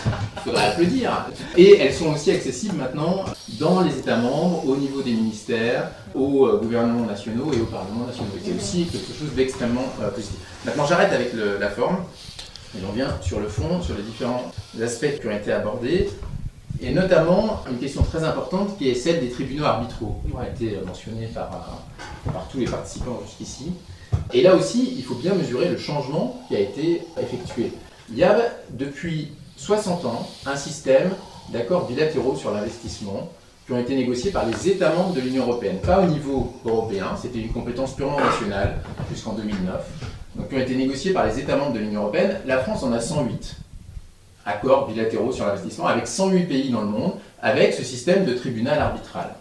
faudrait applaudir. Et elles sont aussi accessibles maintenant dans les États membres, au niveau des ministères, aux euh, gouvernements nationaux et aux parlements nationaux. C'est aussi quelque chose d'extrêmement euh, positif. Maintenant, j'arrête avec le, la forme, et on vient sur le fond, sur les différents aspects qui ont été abordés, et notamment une question très importante qui est celle des tribunaux arbitraux, qui ont été mentionnés par, par tous les participants jusqu'ici. Et là aussi, il faut bien mesurer le changement qui a été effectué. Il y a depuis soixante ans un système d'accords bilatéraux sur l'investissement qui ont été négociés par les États membres de l'Union européenne, pas au niveau européen, c'était une compétence purement nationale jusqu'en deux mille neuf, donc qui ont été négociés par les États membres de l'Union européenne. La France en a cent huit accords bilatéraux sur l'investissement avec cent huit pays dans le monde, avec ce système de tribunal arbitral.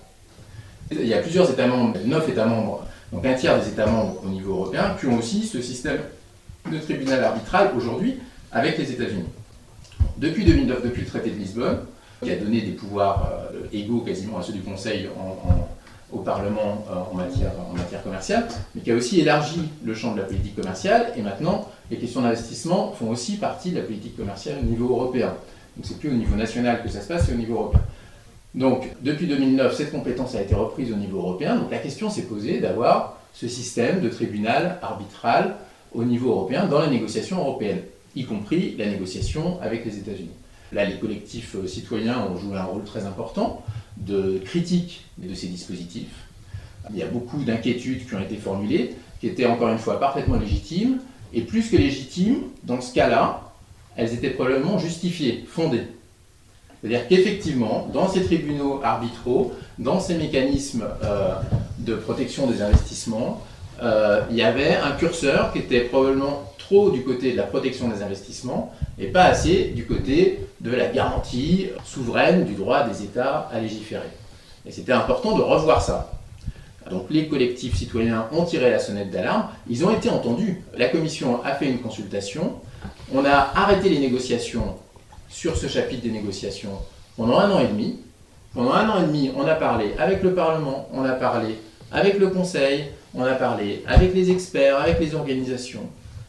Il y a plusieurs États membres, neuf États membres, donc un tiers des États membres au niveau européen, qui ont aussi ce système de tribunal arbitral aujourd'hui avec les États-Unis. Depuis deux mille neuf, depuis le traité de Lisbonne, qui a donné des pouvoirs euh, égaux quasiment à ceux du Conseil en, en, au Parlement euh, en, matière, en matière commerciale, mais qui a aussi élargi le champ de la politique commerciale, et maintenant les questions d'investissement font aussi partie de la politique commerciale au niveau européen. Donc c'est plus au niveau national que ça se passe, c'est au niveau européen. Donc depuis deux mille neuf, cette compétence a été reprise au niveau européen, donc la question s'est posée d'avoir ce système de tribunal arbitral au niveau européen dans la négociation européenne, y compris la négociation avec les États-Unis. Là, les collectifs citoyens ont joué un rôle très important de critique de ces dispositifs. Il y a beaucoup d'inquiétudes qui ont été formulées, qui étaient encore une fois parfaitement légitimes, et plus que légitimes, dans ce cas-là, elles étaient probablement justifiées, fondées. C'est-à-dire qu'effectivement, dans ces tribunaux arbitraux, dans ces mécanismes euh, de protection des investissements, euh, il y avait un curseur qui était probablement trop du côté de la protection des investissements et pas assez du côté de la garantie souveraine du droit des États à légiférer. Et c'était important de revoir ça. Donc les collectifs citoyens ont tiré la sonnette d'alarme, ils ont été entendus. La Commission a fait une consultation, on a arrêté les négociations sur ce chapitre des négociations pendant un an et demi. Pendant un an et demi, on a parlé avec le Parlement, on a parlé avec le Conseil, on a parlé avec les experts, avec les organisations.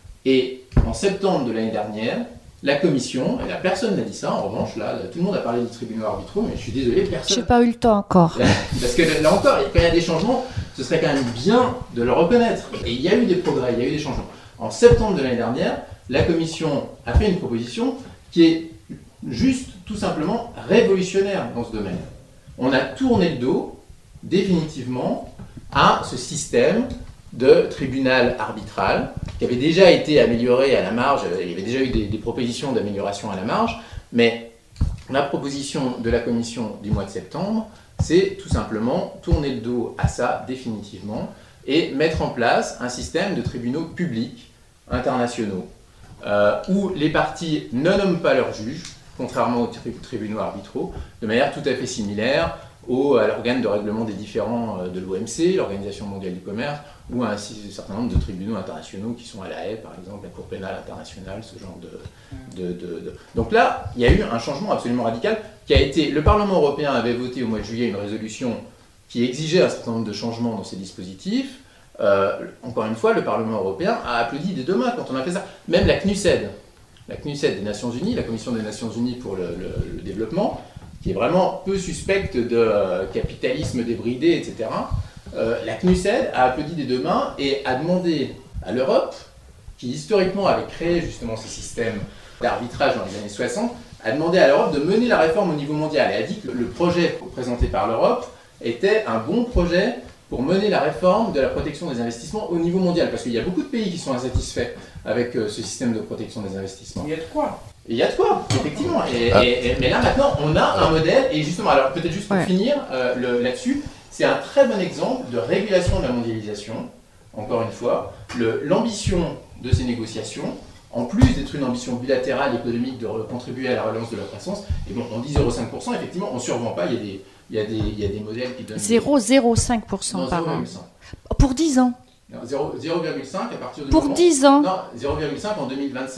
Et en septembre de l'année dernière, la Commission, et la personne n'a dit ça, en revanche, là, là, tout le monde a parlé des tribunaux arbitraux, mais je suis désolé, personne... Je n'ai pas eu le temps encore. Parce que là encore, quand il y a des changements, ce serait quand même bien de le reconnaître. Et il y a eu des progrès, il y a eu des changements. En septembre de l'année dernière, la Commission a fait une proposition qui est juste, tout simplement, révolutionnaire dans ce domaine. On a tourné le dos, définitivement, à ce système de tribunal arbitral, qui avait déjà été amélioré à la marge, il y avait déjà eu des, des propositions d'amélioration à la marge, mais la proposition de la Commission du mois de septembre, c'est tout simplement tourner le dos à ça définitivement et mettre en place un système de tribunaux publics internationaux, euh, où les parties ne nomment pas leurs juges, contrairement aux tri- tribunaux arbitraux, de manière tout à fait similaire au, à l'organe de règlement des différends de l'O M C, l'Organisation mondiale du commerce, ou à un, un certain nombre de tribunaux internationaux qui sont à La Haye, par exemple, la Cour pénale internationale, ce genre de, de, de, de... Donc là, il y a eu un changement absolument radical qui a été... Le Parlement européen avait voté au mois de juillet une résolution qui exigeait un certain nombre de changements dans ces dispositifs. Euh, encore une fois, le Parlement européen a applaudi des deux mains quand on a fait ça. Même la C N U S E D, la C N U S E D des Nations Unies, la Commission des Nations Unies pour le, le, le développement, qui est vraiment peu suspecte de euh, capitalisme débridé, et cetera, euh, la C N U S E D a applaudi des deux mains et a demandé à l'Europe, qui historiquement avait créé justement ce système d'arbitrage dans les années soixante, a demandé à l'Europe de mener la réforme au niveau mondial et a dit que le projet présenté par l'Europe était un bon projet pour mener la réforme de la protection des investissements au niveau mondial. Parce qu'il y a beaucoup de pays qui sont insatisfaits avec euh, ce système de protection des investissements. Il y a de quoi. Et il y a de quoi, effectivement. Et, ah. et, et, mais là, maintenant, on a un modèle, et justement, alors peut-être juste pour ouais. finir euh, le, là-dessus, c'est un très bon exemple de régulation de la mondialisation, encore une fois. Le, l'ambition de ces négociations, en plus d'être une ambition bilatérale économique de re- contribuer à la relance de la croissance, et bon, on dit zéro virgule cinq pour cent, effectivement, on ne survend pas, il y a des... Il y, a des, il y a des modèles qui donnent... zéro virgule cinq pour cent par an. Pour dix ans. Non, zéro virgule cinq à partir de... Pour moment, dix ans. Non, zéro virgule cinq en deux mille vingt-cinq,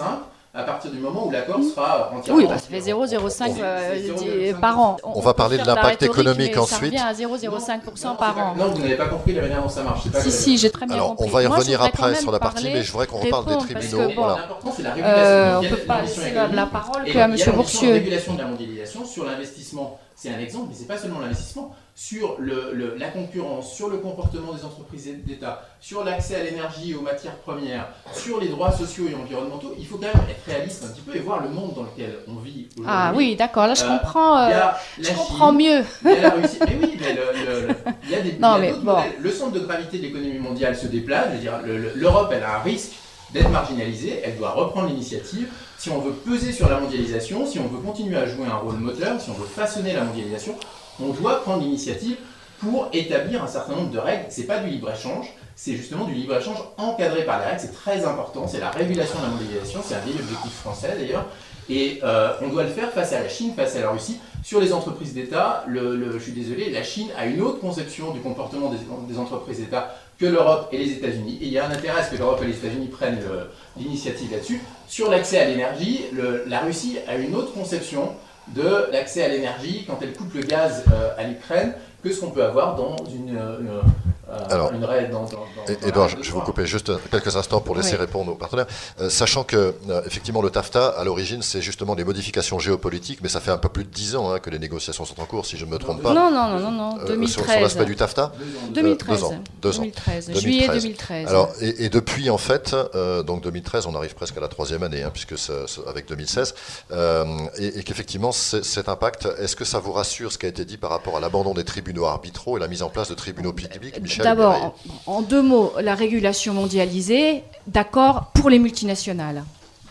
à partir du moment où l'accord sera entièrement... Oui, bah, ça fait zéro virgule zéro cinq euh, par an. On, on va parler de l'impact économique mais ensuite. Ça revient à zéro virgule zéro cinq pour cent non, par pas, an. Non, vous n'avez pas compris la manière dont ça marche. Pas si, si, j'ai très bien Alors, compris. on va y Moi, revenir après sur la parler, partie, mais je voudrais qu'on reparle des tribunaux. Que, bon, voilà. L'important, c'est la régulation. Euh, on ne peut pas laisser la, la parole qu'à M. Boursieux. La régulation de la mondialisation sur l'investissement, c'est un exemple, mais ce n'est pas seulement l'investissement. Sur le, le, la concurrence, sur le comportement des entreprises d'État, sur l'accès à l'énergie et aux matières premières, sur les droits sociaux et environnementaux, il faut quand même être réaliste un petit peu et voir le monde dans lequel on vit aujourd'hui. Ah oui, d'accord, là je euh, comprends, euh, je Chine, comprends mieux. Il y a la Russie, mais oui, mais le, le, le, il y a des non, il y a mais d'autres bon. modèles. Le centre de gravité de l'économie mondiale se déplace, je veux dire, le, le, l'Europe elle a un risque d'être marginalisée, elle doit reprendre l'initiative. Si on veut peser sur la mondialisation, si on veut continuer à jouer un rôle moteur, si on veut façonner la mondialisation, on doit prendre l'initiative pour établir un certain nombre de règles. Ce n'est pas du libre-échange, c'est justement du libre-échange encadré par les règles, c'est très important, c'est la régulation de la mondialisation, c'est un vieil objectif français d'ailleurs, et euh, on doit le faire face à la Chine, face à la Russie. Sur les entreprises d'État, le, le, je suis désolé, la Chine a une autre conception du comportement des, des entreprises d'État que l'Europe et les États-Unis, et il y a un intérêt à ce que l'Europe et les États-Unis prennent le, l'initiative là-dessus. Sur l'accès à l'énergie, le, la Russie a une autre conception de l'accès à l'énergie quand elle coupe le gaz euh, à l'Ukraine que ce qu'on peut avoir dans une, une, euh, Alors, une raid dans, dans, dans Édouard, je, je vais vous couper juste quelques instants pour laisser oui. répondre aux partenaires, euh, sachant que euh, effectivement le TAFTA à l'origine c'est justement des modifications géopolitiques, mais ça fait un peu plus de dix ans hein, que les négociations sont en cours, si je ne me trompe pas. Non non non non non. deux mille treize. Euh, sur, sur l'aspect du TAFTA. deux mille treize. Euh, deux ans. Deux deux mille treize. Ans. Juillet deux mille treize. Alors et, et depuis en fait, euh, donc deux mille treize, on arrive presque à la troisième année, hein, puisque c'est, c'est avec deux mille seize, euh, et, et qu'effectivement c'est, cet impact, est-ce que ça vous rassure ce qui a été dit par rapport à l'abandon des tribunaux arbitraux et la mise en place de tribunaux publics, Michel? D'abord, en, en deux mots, la régulation mondialisée, d'accord, pour les multinationales.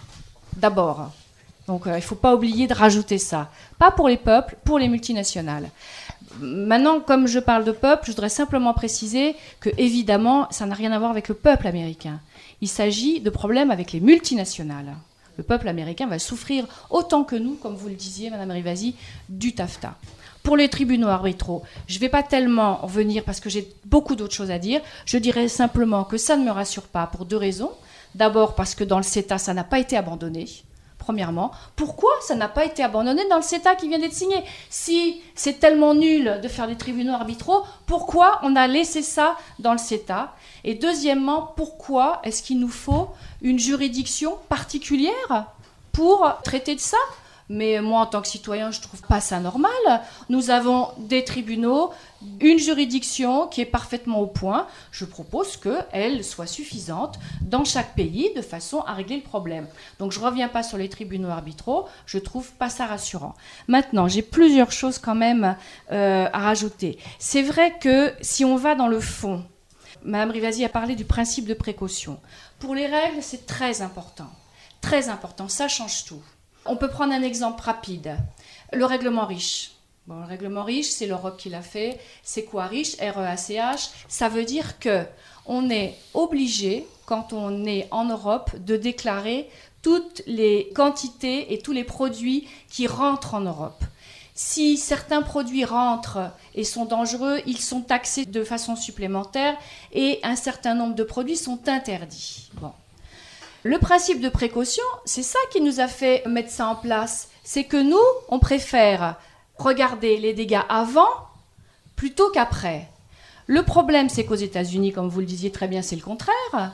D'abord. Donc, euh, il ne faut pas oublier de rajouter ça. Pas pour les peuples, pour les multinationales. Maintenant, comme je parle de peuple, je voudrais simplement préciser que, évidemment, ça n'a rien à voir avec le peuple américain. Il s'agit de problèmes avec les multinationales. Le peuple américain va souffrir autant que nous, comme vous le disiez, Madame Rivasi, du TAFTA. Pour les tribunaux arbitraux, je ne vais pas tellement revenir parce que j'ai beaucoup d'autres choses à dire. Je dirais simplement que ça ne me rassure pas pour deux raisons. D'abord parce que dans le CETA, ça n'a pas été abandonné. Premièrement, pourquoi ça n'a pas été abandonné dans le CETA qui vient d'être signé? Si c'est tellement nul de faire des tribunaux arbitraux, pourquoi on a laissé ça dans le CETA? Et deuxièmement, pourquoi est-ce qu'il nous faut une juridiction particulière pour traiter de ça? Mais moi, en tant que citoyen, je ne trouve pas ça normal. Nous avons des tribunaux, une juridiction qui est parfaitement au point. Je propose qu'elle soit suffisante dans chaque pays de façon à régler le problème. Donc, je ne reviens pas sur les tribunaux arbitraux. Je ne trouve pas ça rassurant. Maintenant, j'ai plusieurs choses quand même euh, à rajouter. C'est vrai que si on va dans le fond, Mme Rivasi a parlé du principe de précaution. Pour les règles, c'est très important. Très important. Ça change tout. On peut prendre un exemple rapide. Le règlement REACH. Bon, le règlement REACH, c'est l'Europe qui l'a fait. C'est quoi REACH? R E A C H. Ça veut dire qu'on est obligé, quand on est en Europe, de déclarer toutes les quantités et tous les produits qui rentrent en Europe. Si certains produits rentrent et sont dangereux, ils sont taxés de façon supplémentaire et un certain nombre de produits sont interdits. Bon. Le principe de précaution, c'est ça qui nous a fait mettre ça en place. C'est que nous, on préfère regarder les dégâts avant plutôt qu'après. Le problème, c'est qu'aux États-Unis, comme vous le disiez très bien, c'est le contraire.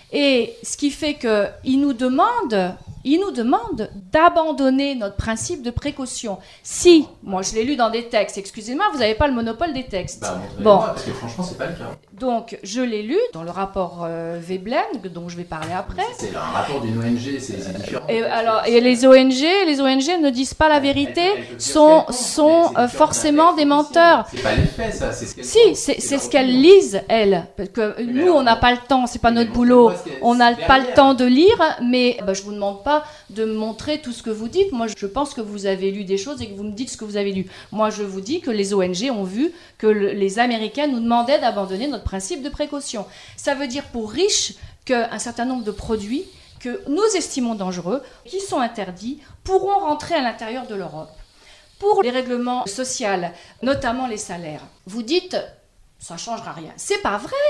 Et ce qui fait qu'ils nous demandent, ils nous demandent d'abandonner notre principe de précaution. Si, moi je l'ai lu dans des textes, excusez-moi, vous n'avez pas le monopole des textes. Bah, bon, parce que franchement, c'est pas le cas. Donc, je l'ai lu dans le rapport euh, Veblen, dont je vais parler après. C'est, c'est un rapport d'une O N G, c'est, c'est différent. Et, alors, et les O N G, les O N G ne disent pas la vérité, elles, elles sont, sont euh, forcément des menteurs. C'est pas les faits, ça. C'est ce qu'elles si, c'est, c'est, c'est ce qu'elles lisent, elles. Parce que mais nous, alors, on n'a pas le temps, c'est pas notre boulot. On n'a pas le temps de lire, mais bah, je ne vous demande pas de me montrer tout ce que vous dites. Moi, je pense que vous avez lu des choses et que vous me dites ce que vous avez lu. Moi, je vous dis que les O N G ont vu que le, les Américains nous demandaient d'abandonner notre principe de précaution. Ça veut dire pour REACH qu'un certain nombre de produits que nous estimons dangereux, qui sont interdits, pourront rentrer à l'intérieur de l'Europe. Pour les règlements sociaux, notamment les salaires, vous dites, ça ne changera rien. C'est pas vrai.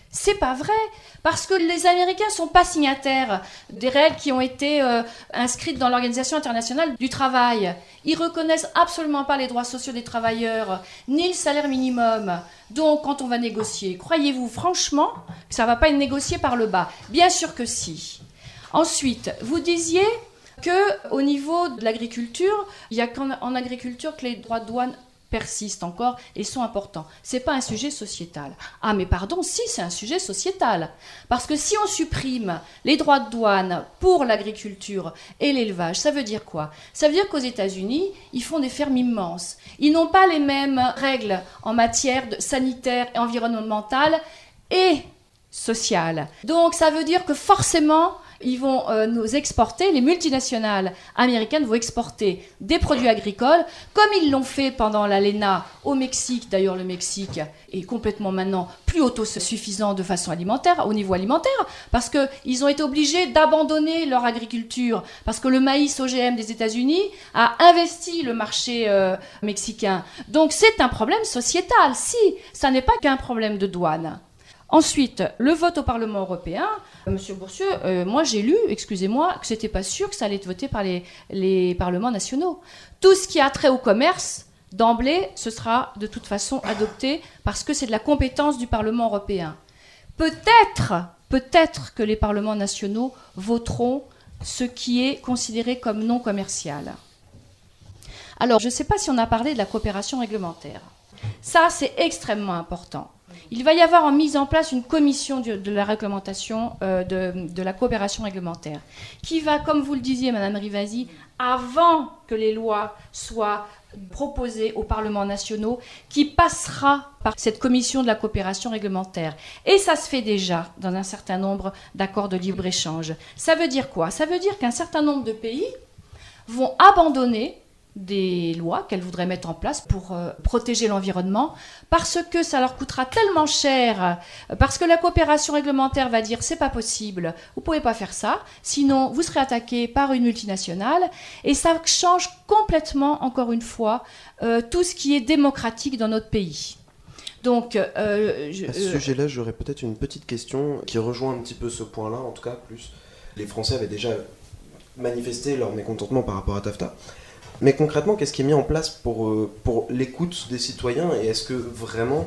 C'est pas vrai, parce que les Américains ne sont pas signataires des règles qui ont été euh, inscrites dans l'Organisation internationale du travail. Ils reconnaissent absolument pas les droits sociaux des travailleurs, ni le salaire minimum. Donc, quand on va négocier, croyez-vous franchement que ça ne va pas être négocié par le bas? Bien sûr que si. Ensuite, vous disiez qu'au niveau de l'agriculture, il n'y a qu'en en agriculture que les droits de douane persistent encore et sont importants. Ce n'est pas un sujet sociétal. Ah mais pardon, si, c'est un sujet sociétal. Parce que si on supprime les droits de douane pour l'agriculture et l'élevage, ça veut dire quoi? Ça veut dire qu'aux États-Unis, ils font des fermes immenses. Ils n'ont pas les mêmes règles en matière de sanitaire et environnementale et sociale. Donc ça veut dire que forcément, ils vont euh, nous exporter, les multinationales américaines vont exporter des produits agricoles, comme ils l'ont fait pendant l'A L E N A au Mexique. D'ailleurs, le Mexique est complètement maintenant plus autosuffisant de façon alimentaire, au niveau alimentaire, parce qu'ils ont été obligés d'abandonner leur agriculture, parce que le maïs O G M des États-Unis a investi le marché euh, mexicain. Donc c'est un problème sociétal, si, ça n'est pas qu'un problème de douane. Ensuite, le vote au Parlement européen, euh, Monsieur Bourcieux, euh, moi j'ai lu, excusez-moi, que c'était pas sûr que ça allait être voté par les, les parlements nationaux. Tout ce qui a trait au commerce, d'emblée, ce sera de toute façon adopté parce que c'est de la compétence du Parlement européen. Peut-être, peut-être que les parlements nationaux voteront ce qui est considéré comme non commercial. Alors, je ne sais pas si on a parlé de la coopération réglementaire. Ça, c'est extrêmement important. Il va y avoir en mise en place une commission de, de la réglementation, euh, de, de la coopération réglementaire, qui va, comme vous le disiez, Madame Rivasi, avant que les lois soient proposées aux parlements nationaux, qui passera par cette commission de la coopération réglementaire. Et ça se fait déjà dans un certain nombre d'accords de libre-échange. Ça veut dire quoi? Ça veut dire qu'un certain nombre de pays vont abandonner des lois qu'elles voudraient mettre en place pour euh, protéger l'environnement, parce que ça leur coûtera tellement cher, parce que la coopération réglementaire va dire c'est pas possible, vous pouvez pas faire ça, sinon vous serez attaqué par une multinationale, et ça change complètement, encore une fois, euh, tout ce qui est démocratique dans notre pays. Donc, euh, je, à ce euh, sujet-là, j'aurais peut-être une petite question qui rejoint un petit peu ce point-là, en tout cas plus. Les Français avaient déjà manifesté leur mécontentement par rapport à TAFTA. Mais concrètement, qu'est-ce qui est mis en place pour, euh, pour l'écoute des citoyens? Et est-ce que vraiment,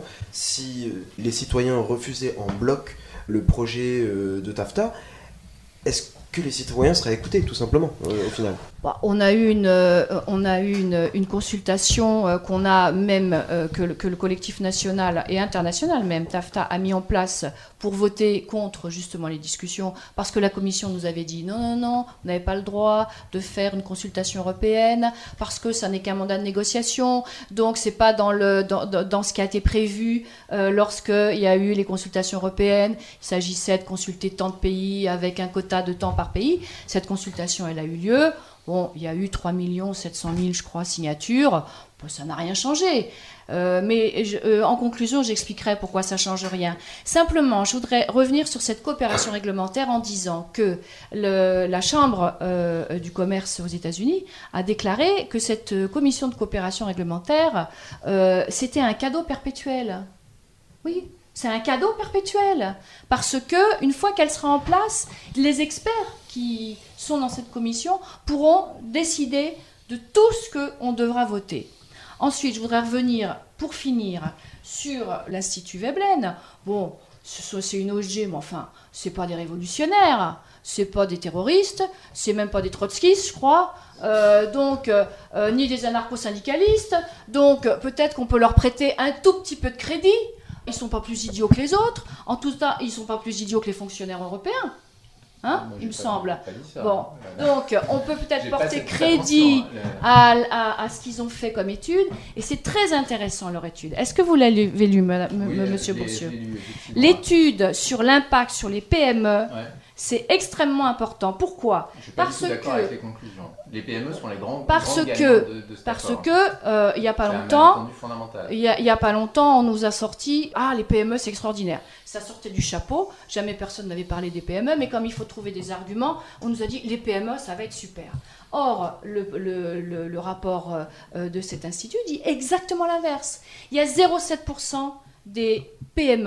si les citoyens refusaient en bloc le projet euh, de TAFTA, est-ce que les citoyens seraient écoutés, tout simplement, euh, au final? Bah, on a eu une, euh, on a eu une, une consultation euh, qu'on a même, euh, que, le, que le collectif national et international même, TAFTA, a mis en place pour voter contre justement les discussions, parce que la Commission nous avait dit non, non, non, vous n'avez pas le droit de faire une consultation européenne, parce que ça n'est qu'un mandat de négociation, donc c'est pas dans, le, dans, dans ce qui a été prévu euh, lorsqu'il y a eu les consultations européennes. Il s'agissait de consulter tant de pays avec un quota de temps par pays. Cette consultation, elle a eu lieu. Bon, il y a eu trois millions sept cent mille, je crois, signatures. Bon, ça n'a rien changé. Euh, mais je, euh, en conclusion, j'expliquerai pourquoi ça ne change rien. Simplement, je voudrais revenir sur cette coopération réglementaire en disant que le, la Chambre euh, du commerce aux États-Unis a déclaré que cette commission de coopération réglementaire, euh, c'était un cadeau perpétuel. Oui, c'est un cadeau perpétuel. Parce que, une fois qu'elle sera en place, les experts qui sont dans cette commission pourront décider de tout ce qu'on devra voter. Ensuite, je voudrais revenir, pour finir, sur l'Institut Veblen. Bon, c'est une O G, mais enfin, c'est pas des révolutionnaires, c'est pas des terroristes, c'est même pas des trotskistes, je crois, euh, donc, euh, ni des anarcho-syndicalistes. Donc, peut-être qu'on peut leur prêter un tout petit peu de crédit. Ils sont pas plus idiots que les autres. En tout cas, ils sont pas plus idiots que les fonctionnaires européens. Hein, Moi, il me pas, semble. Ça, bon, hein. Donc on peut peut-être J'ai porter crédit hein, à, à, à ce qu'ils ont fait comme étude, et c'est très intéressant leur étude. Est-ce que vous l'avez lu, madame, oui, Monsieur je Bourcieux? je lu, L'étude sur l'impact sur les P M E, ouais. C'est extrêmement important. Pourquoi? Je suis pas Parce du tout d'accord que avec les conclusions. Les P M E sont les grands, parce grands que, gagnants de, de cet parce accord. que euh, il y a pas C'est longtemps. un malentendu fondamental. Il y, a, il y a pas longtemps, on nous a sorti « Ah, les P M E, c'est extraordinaire ». Ça sortait du chapeau. Jamais personne n'avait parlé des P M E, mais comme il faut trouver des arguments, on nous a dit « Les P M E, ça va être super ». Or, le, le, le, le rapport euh, de cet institut dit exactement l'inverse. Il y a zéro virgule sept pour cent des P M E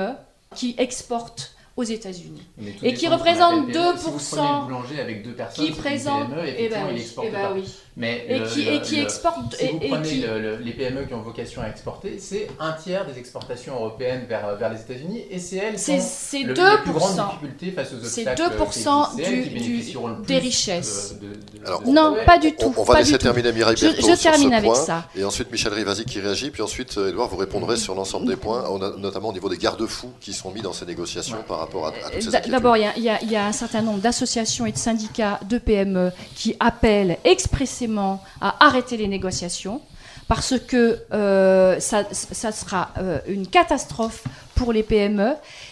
qui exportent aux États-Unis Mais tout et qui dépend de ce qu'on représente appelle P M E. deux pour cent. Si vous prenez le boulanger avec deux personnes, qui c'est une présente, P M E, et effectivement, ben il oui, exporte eh ben pas. oui. Mais Et le- qui, le- et qui le- exporte. Si et, vous et prenez qui... le- le- les P M E qui ont vocation à exporter, c'est un tiers des exportations européennes vers, vers les États-Unis, et c'est elles qui C'est, ont c'est le- deux les plus pour grandes cent. difficultés face aux C'est obstacles. deux pour cent qui existent, elles du- qui bénéficieront le du- plus des richesses. de- de- de- Alors, de- Non, Ouais. pas du tout. On, on va pas laisser du tout. terminer Mireille Je- Berthaud je sur termine ce avec point, ça. et ensuite Michel Rivasi qui réagit, puis ensuite euh, Édouard, vous répondrez sur l'ensemble des points, on a- notamment au niveau des garde-fous qui sont mis dans ces négociations par rapport à, à toutes ces D'a- inquiétudes. D'abord, il y a- il y, a- il y a un certain nombre d'associations et de syndicats de P M E qui appellent expressément à arrêter les négociations parce que euh, ça, ça sera euh, une catastrophe pour les P M E.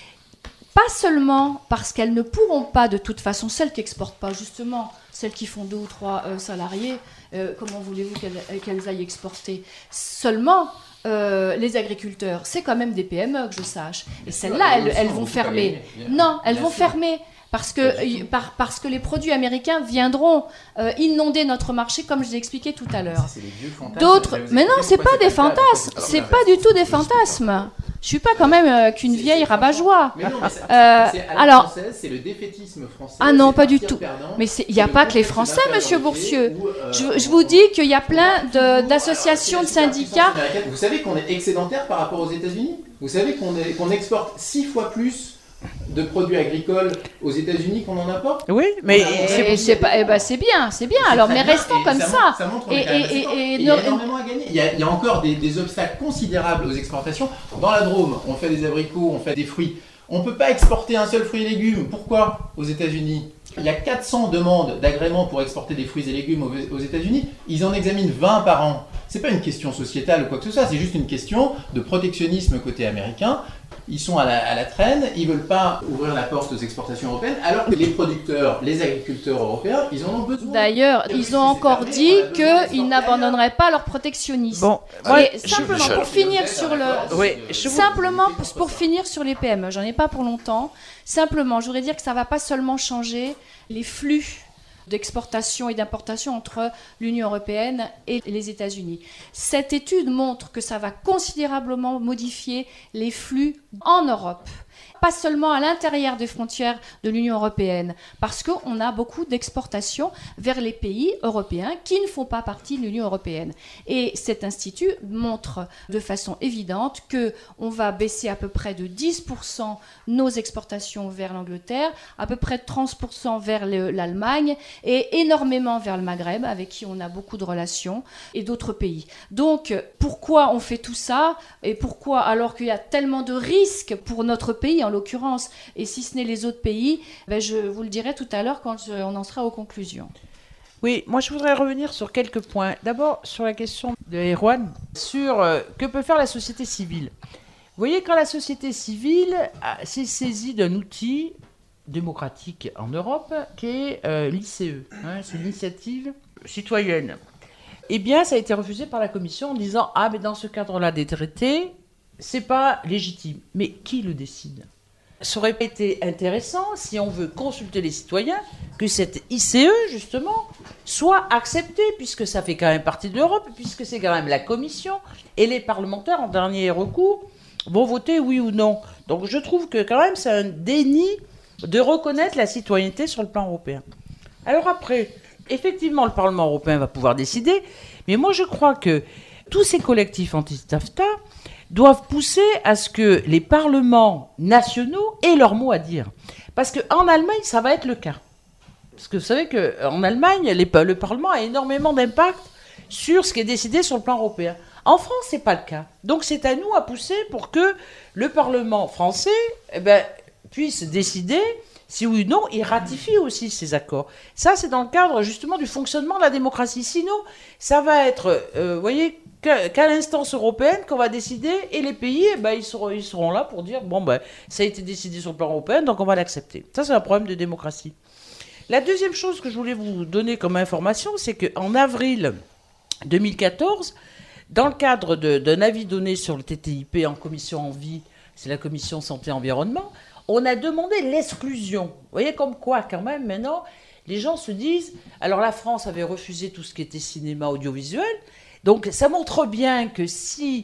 Pas seulement parce qu'elles ne pourront pas, de toute façon, celles qui n'exportent pas, justement, celles qui font deux ou trois euh, salariés, euh, comment voulez-vous qu'elles, qu'elles aillent exporter? Seulement, euh, les agriculteurs, c'est quand même des P M E, que je sache. Et celles-là, elles, elles vont fermer. Non, elles vont fermer. Parce que, par, parce que les produits américains viendront euh, inonder notre marché, comme je l'ai expliqué tout à l'heure. C'est les vieux fantasmes. D'autres, Vous mais non, expliquez c'est pourquoi pas des le cas, fantasmes, pourquoi c'est pas pas l'inverse. du tout des fantasmes. Je suis pas quand même euh, qu'une C'est- vieille c'est rabat-joie. Mais non, mais c'est, Euh, c'est à la alors- française, c'est le défaitisme français. Ah non, c'est pas du partir tout. perdant, Mais il n'y c'est a le pas que les complexe Français, d'infériorité monsieur Bourcieux. où, euh, Je, je on- vous dis qu'il y a plein de- Alors, d'associations, de c'est la superpuissance syndicats. américaine. Vous savez qu'on est excédentaire par rapport aux États-Unis. Vous savez qu'on, est, qu'on exporte six fois plus de produits agricoles aux États-Unis qu'on en apporte. Oui, mais On a- on a- Et c'est pas, eh ben c'est bien, c'est bien. C'est Alors, très mais bien, restons et comme ça. ça. montre- ça montre qu'on est Et- quand même et- assez fort. et- Et il y a non- énormément à gagner. Il y a, il y a encore des, des obstacles considérables aux exportations. Dans la Drôme, on fait des abricots, on fait des fruits. On ne peut pas exporter un seul fruit et légumes. Pourquoi aux États-Unis? Il y a quatre cents demandes d'agrément pour exporter des fruits et légumes aux, aux États-Unis. Ils en examinent vingt par an. C'est pas une question sociétale ou quoi que ce soit. C'est juste une question de protectionnisme côté américain. Ils sont à la, à la traîne, ils veulent pas ouvrir la porte aux exportations européennes, alors que les producteurs, les agriculteurs européens, ils en ont besoin. D'ailleurs, Et ils si ont c'est encore fermé, dit on a besoin qu'ils d'exporter n'abandonneraient pas leur protectionnisme. bon, Et moi, simplement, Michel. pour finir sur le, Oui, je vous- simplement pour finir sur les P M E, j'en ai pas pour longtemps. Simplement, je voudrais dire que ça va pas seulement changer les flux d'exportation et d'importation entre l'Union européenne et les États-Unis. Cette étude montre que ça va considérablement modifier les flux en Europe. Pas seulement à l'intérieur des frontières de l'Union européenne, parce qu'on a beaucoup d'exportations vers les pays européens qui ne font pas partie de l'Union européenne. Et cet institut montre de façon évidente qu'on va baisser à peu près de dix pour cent nos exportations vers l'Angleterre, à peu près de trente pour cent vers le- l'Allemagne et énormément vers le Maghreb, avec qui on a beaucoup de relations, et d'autres pays. Donc, pourquoi on fait tout ça et pourquoi, alors qu'il y a tellement de risques pour notre pays, en l'occurrence, et si ce n'est les autres pays, ben je vous le dirai tout à l'heure quand je- on en sera aux conclusions. Oui, moi je voudrais revenir sur quelques points. D'abord sur la question de Erwan, sur euh, que peut faire la société civile. Vous voyez, quand la société civile a- s'est saisie d'un outil démocratique en Europe qui est euh, l'I C E, hein, c'est l'initiative citoyenne, eh bien ça a été refusé par la Commission en disant « Ah, mais dans ce cadre-là des traités, c'est pas légitime. » Mais qui le décide ? Ça aurait été intéressant, si on veut consulter les citoyens, que cette I C E, justement, soit acceptée, puisque ça fait quand même partie de l'Europe, puisque c'est quand même la Commission, et les parlementaires, en dernier recours, vont voter oui ou non. Donc je trouve que quand même c'est un déni de reconnaître la citoyenneté sur le plan européen. Alors après, effectivement, le Parlement européen va pouvoir décider, mais moi je crois que tous ces collectifs anti-TAFTA doivent pousser à ce que les parlements nationaux aient leur mot à dire. Parce qu'en Allemagne, ça va être le cas. Parce que vous savez qu'en Allemagne, les, le Parlement a énormément d'impact sur ce qui est décidé sur le plan européen. En France, ce n'est pas le cas. Donc c'est à nous à pousser pour que le Parlement français eh ben, puisse décider si oui ou non il ratifie aussi ces accords. Ça, c'est dans le cadre justement du fonctionnement de la démocratie. Sinon, ça va être, euh, vous voyez, qu'à l'instance européenne qu'on va décider, et les pays, eh ben, ils, seront, ils seront là pour dire, bon, ben, ça a été décidé sur le plan européen, donc on va l'accepter. Ça, c'est un problème de démocratie. La deuxième chose que je voulais vous donner comme information, c'est qu'en avril deux mille quatorze, dans le cadre de, d'un avis donné sur le T T I P en commission Envie, c'est la commission santé-environnement, on a demandé l'exclusion. Vous voyez comme quoi, quand même, maintenant, les gens se disent, alors la France avait refusé tout ce qui était cinéma audiovisuel, donc ça montre bien que si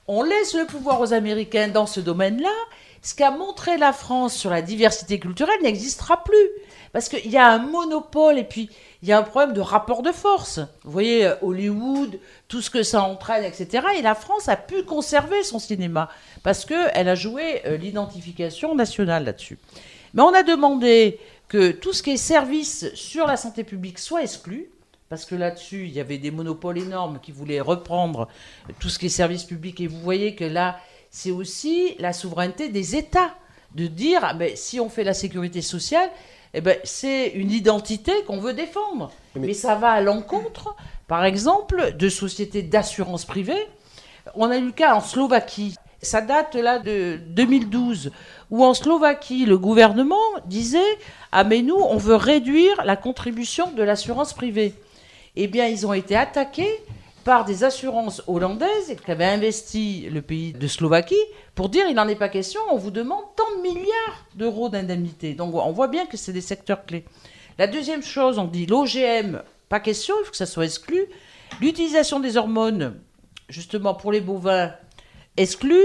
On laisse le pouvoir aux Américains dans ce domaine-là. Ce qu'a montré la France sur la diversité culturelle n'existera plus. Parce qu'il y a un monopole et puis il y a un problème de rapport de force. Vous voyez, Hollywood, tout ce que ça entraîne, et cetera. Et la France a pu conserver son cinéma parce qu'elle a joué euh, l'identification nationale là-dessus. Mais on a demandé que tout ce qui est service sur la santé publique soit exclu. Parce que là-dessus, il y avait des monopoles énormes qui voulaient reprendre tout ce qui est service public. Et vous voyez que là, c'est aussi la souveraineté des États de dire, ah ben, si on fait la sécurité sociale, eh ben, c'est une identité qu'on veut défendre. Mais... Mais ça va à l'encontre, par exemple, de sociétés d'assurance privée. On a eu le cas en Slovaquie. Ça date là de deux mille douze, où en Slovaquie, le gouvernement disait, ah mais nous, on veut réduire la contribution de l'assurance privée. Eh bien, ils ont été attaqués par des assurances hollandaises qui avaient investi le pays de Slovaquie pour dire il n'en est pas question, on vous demande tant de milliards d'euros d'indemnités. Donc on voit bien que c'est des secteurs clés. La deuxième chose, on dit l'O G M, pas question, il faut que ça soit exclu. L'utilisation des hormones, justement pour les bovins, exclu.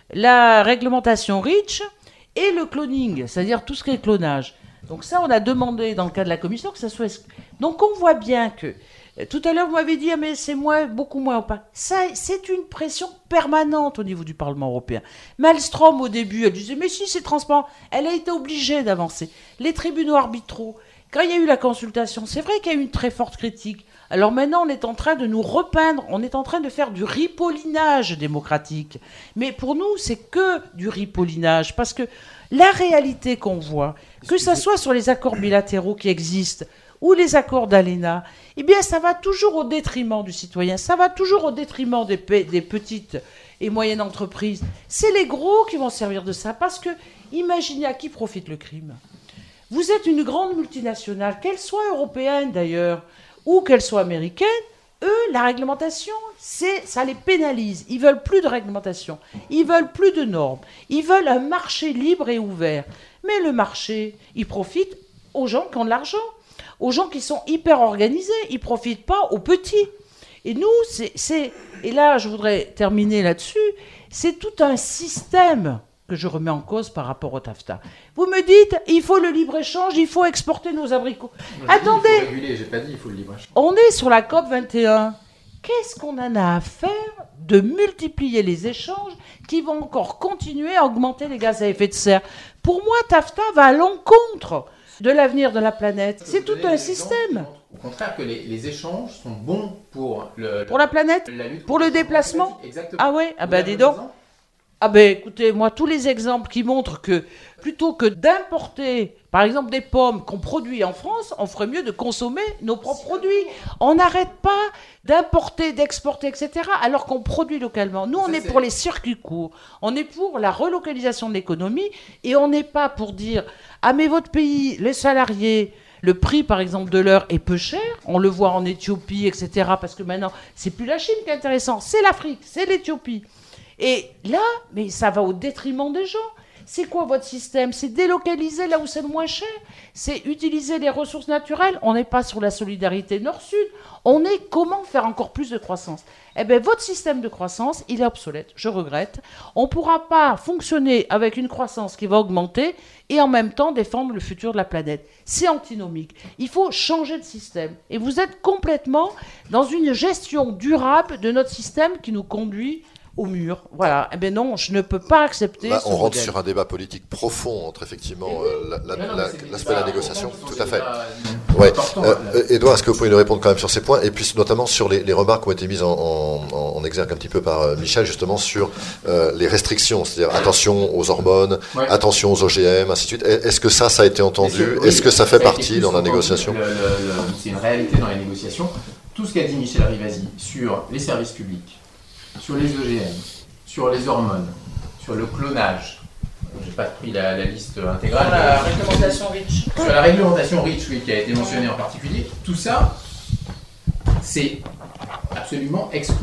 La réglementation REACH et le cloning, c'est-à-dire tout ce qui est clonage. Donc ça, on a demandé dans le cas de la commission que ça soit exclu. Donc on voit bien que tout à l'heure, vous m'avez dit, ah, mais c'est moins, beaucoup moins opaque. Ça, c'est une pression permanente au niveau du Parlement européen. Malmström, au début, elle disait, mais si, c'est transparent. Elle a été obligée d'avancer. Les tribunaux arbitraux, quand il y a eu la consultation, c'est vrai qu'il y a eu une très forte critique. Alors maintenant, on est en train de nous repeindre, on est en train de faire du ripollinage démocratique. Mais pour nous, c'est que du ripollinage, parce que la réalité qu'on voit, que ce soit sur les accords bilatéraux qui existent, ou les accords d'Alena, eh bien, ça va toujours au détriment du citoyen, ça va toujours au détriment des, pe- des petites et moyennes entreprises. C'est les gros qui vont servir de ça, parce que, imaginez à qui profite le crime. Vous êtes une grande multinationale, qu'elle soit européenne d'ailleurs, ou qu'elle soit américaine, eux, la réglementation, c'est, ça les pénalise. Ils veulent plus de réglementation, ils veulent plus de normes, ils veulent un marché libre et ouvert. Mais le marché, il profite aux gens qui ont de l'argent, aux gens qui sont hyper organisés, ils ne profitent pas aux petits. Et nous, c'est, c'est, et là je voudrais terminer là-dessus, c'est tout un système que je remets en cause par rapport au TAFTA. Vous me dites, il faut le libre-échange, il faut exporter nos abricots. Moi, Attendez, dit, il faut réguler, j'ai pas dit il faut le libre-échange. On est sur la COP vingt et un. Qu'est-ce qu'on en a à faire de multiplier les échanges qui vont encore continuer à augmenter les gaz à effet de serre? Pour moi, TAFTA va à l'encontre de l'avenir de la planète. C'est tout un système. Au contraire, que les, les échanges sont bons pour le, Pour la planète, la lutte pour le contre le déplacement. changement climatique. Exactement. Ah ouais, ah Vous ben avez dis donc. raison. Ah ben écoutez, moi, tous les exemples qui montrent que plutôt que d'importer, par exemple, des pommes qu'on produit en France, on ferait mieux de consommer nos propres produits. On n'arrête pas d'importer, d'exporter, et cetera, alors qu'on produit localement. Nous, on Ça, est c'est- pour les circuits courts, on est pour la relocalisation de l'économie, et on n'est pas pour dire « Ah mais votre pays, les salariés, le prix, par exemple, de l'heure est peu cher. » On le voit en Éthiopie, et cetera, parce que maintenant, c'est plus la Chine qui est intéressant, c'est l'Afrique, c'est l'Éthiopie. Et là, mais ça va au détriment des gens. C'est quoi votre système? C'est délocaliser là où c'est le moins cher. C'est utiliser les ressources naturelles. On n'est pas sur la solidarité nord-sud. On est comment faire encore plus de croissance. Eh bien, votre système de croissance, il est obsolète. Je regrette. On ne pourra pas fonctionner avec une croissance qui va augmenter et en même temps défendre le futur de la planète. C'est antinomique. Il faut changer de système. Et vous êtes complètement dans une gestion durable de notre système qui nous conduit au mur. Voilà. Eh bien non, je ne peux pas accepter Là, ce on rentre modèle. sur un débat politique profond entre effectivement euh, la- la- Non, non, la- mais c'est des l'aspect de la débats négociation. importants, Tout c'est à des fait. débats Ouais. importants, Euh, là. euh, Edouard, est-ce que vous pouvez nous répondre quand même sur ces points et puis notamment sur les, les remarques qui ont été mises en, en, en exergue un petit peu par euh, Michel justement sur euh, les restrictions, c'est-à-dire attention aux hormones, Ouais. attention aux O G M, ainsi de suite. Est-ce que ça, ça a été entendu? Est-ce que- oui, Est-ce que ça fait a été partie plus dans la entendu. négociation? Le- le- le- C'est une réalité dans les négociations. Tout ce qu'a dit Michel Rivasi sur les services publics, sur les O G M, sur les hormones, sur le clonage, je n'ai pas pris la, la liste intégrale, Sur la mais- réglementation REACH. sur la réglementation REACH, oui, qui a été mentionnée en particulier, tout ça, c'est absolument exclu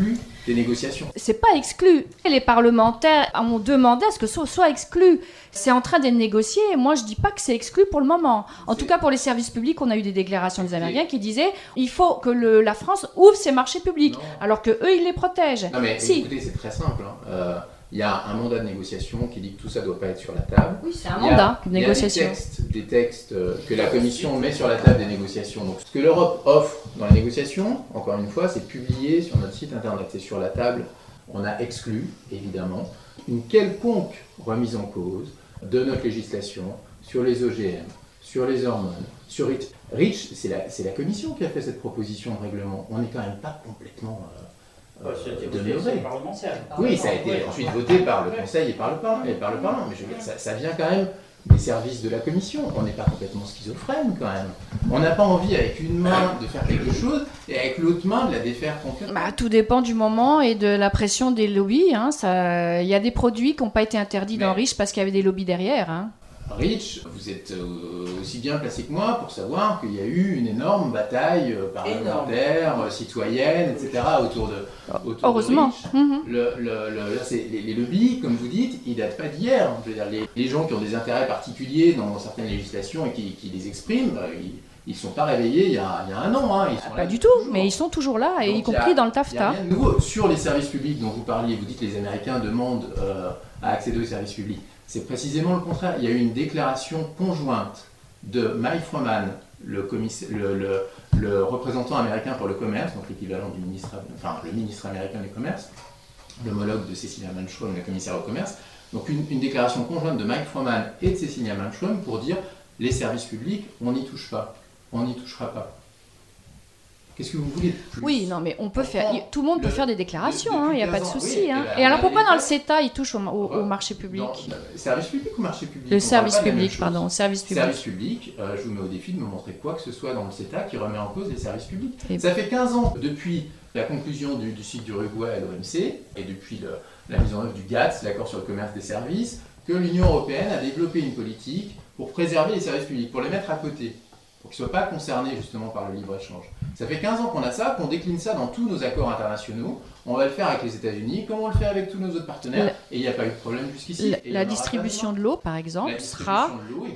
des négociations. C'est pas exclu. Les parlementaires ont demandé à ce que ce soit exclu. C'est en train d'être négocié. Et moi, je dis pas que c'est exclu pour le moment. En C'est... tout cas, pour les services publics, on a eu des déclarations des Américains qui disaient il faut que le, la France ouvre ses marchés publics, non. alors que eux, ils les protègent. Non mais si. écoutez, c'est très simple. Hein. Euh, Il y a un mandat de négociation qui dit que tout ça ne doit pas être sur la table. Oui, c'est un mandat de négociation. Il y a des textes, des textes que la Commission met sur la table des négociations. Donc, ce que l'Europe offre dans la négociation, encore une fois, c'est publié sur notre site internet. C'est sur la table. On a exclu, évidemment, une quelconque remise en cause de notre législation sur les O G M, sur les hormones, sur REACH. REACH, c'est la, c'est la Commission qui a fait cette proposition de règlement. On n'est quand même pas complètement... Euh, Euh, de parlementaire. Oui, ça a été ensuite voté par le Conseil et par le Parlement. Et par le Parlement. Mais je veux dire, ça, ça vient quand même des services de la Commission. On n'est pas complètement schizophrène quand même. On n'a pas envie avec une main de faire quelque chose et avec l'autre main de la défaire complètement. Bah, tout dépend du moment et de la pression des lobbies. Hein. Ça... Il y a des produits qui n'ont pas été interdits Mais... dans REACH parce qu'il y avait des lobbies derrière. Hein. REACH, vous êtes euh, aussi bien placé que moi pour savoir qu'il y a eu une énorme bataille euh, parlementaire, euh, citoyenne, et cetera autour de, autour Heureusement. de REACH. Mmh. Le, le, le, là, c'est, les, les lobbies, comme vous dites, ils ne datent pas d'hier. Je veux dire, les, les gens qui ont des intérêts particuliers dans certaines législations et qui, qui les expriment, euh, ils ne sont pas réveillés il y a, il y a un an. Hein. Ils sont ah, là pas du tout, toujours. Mais ils sont toujours là, et Donc, y compris a, dans le TAFTA. Il y a rien de nouveau. Sur les services publics dont vous parliez, vous dites que les Américains demandent euh, à accéder aux services publics. C'est précisément le contraire. Il y a eu une déclaration conjointe de Mike Froman, le, commiss- le, le, le représentant américain pour le commerce, donc l'équivalent du ministre, enfin le ministre américain du commerce, l'homologue de Cecilia Malmström, la commissaire au commerce. Donc une, une déclaration conjointe de Mike Froman et de Cecilia Malmström pour dire les services publics, on n'y touche pas, on n'y touchera pas. Qu'est-ce que vous voulez de plus ? Oui, non, mais on peut on faire, tout le monde le, peut faire des déclarations, il n'y hein, a pas de souci. Oui, hein. et, ben, et alors pourquoi dans le fait, CETA, il touche au, au, au marché public ? dans, Le service public ou marché public ? Le service public, pardon, service public. Service public, euh, je vous mets au défi de me montrer quoi que ce soit dans le CETA qui remet en cause les services publics. Et ça fait quinze ans depuis la conclusion du, du site d'Uruguay à l'O M C et depuis le, la mise en œuvre du GATS, l'accord sur le commerce des services, que l'Union européenne a développé une politique pour préserver les services publics, pour les mettre à côté, pour qu'ils ne soient pas concernés justement par le libre-échange. Ça fait quinze ans qu'on a ça, qu'on décline ça dans tous nos accords internationaux. On va le faire avec les États-Unis, comme on le fait avec tous nos autres partenaires, la, et il n'y a pas eu de problème jusqu'ici. La, la distribution de l'eau, par exemple, ne sera,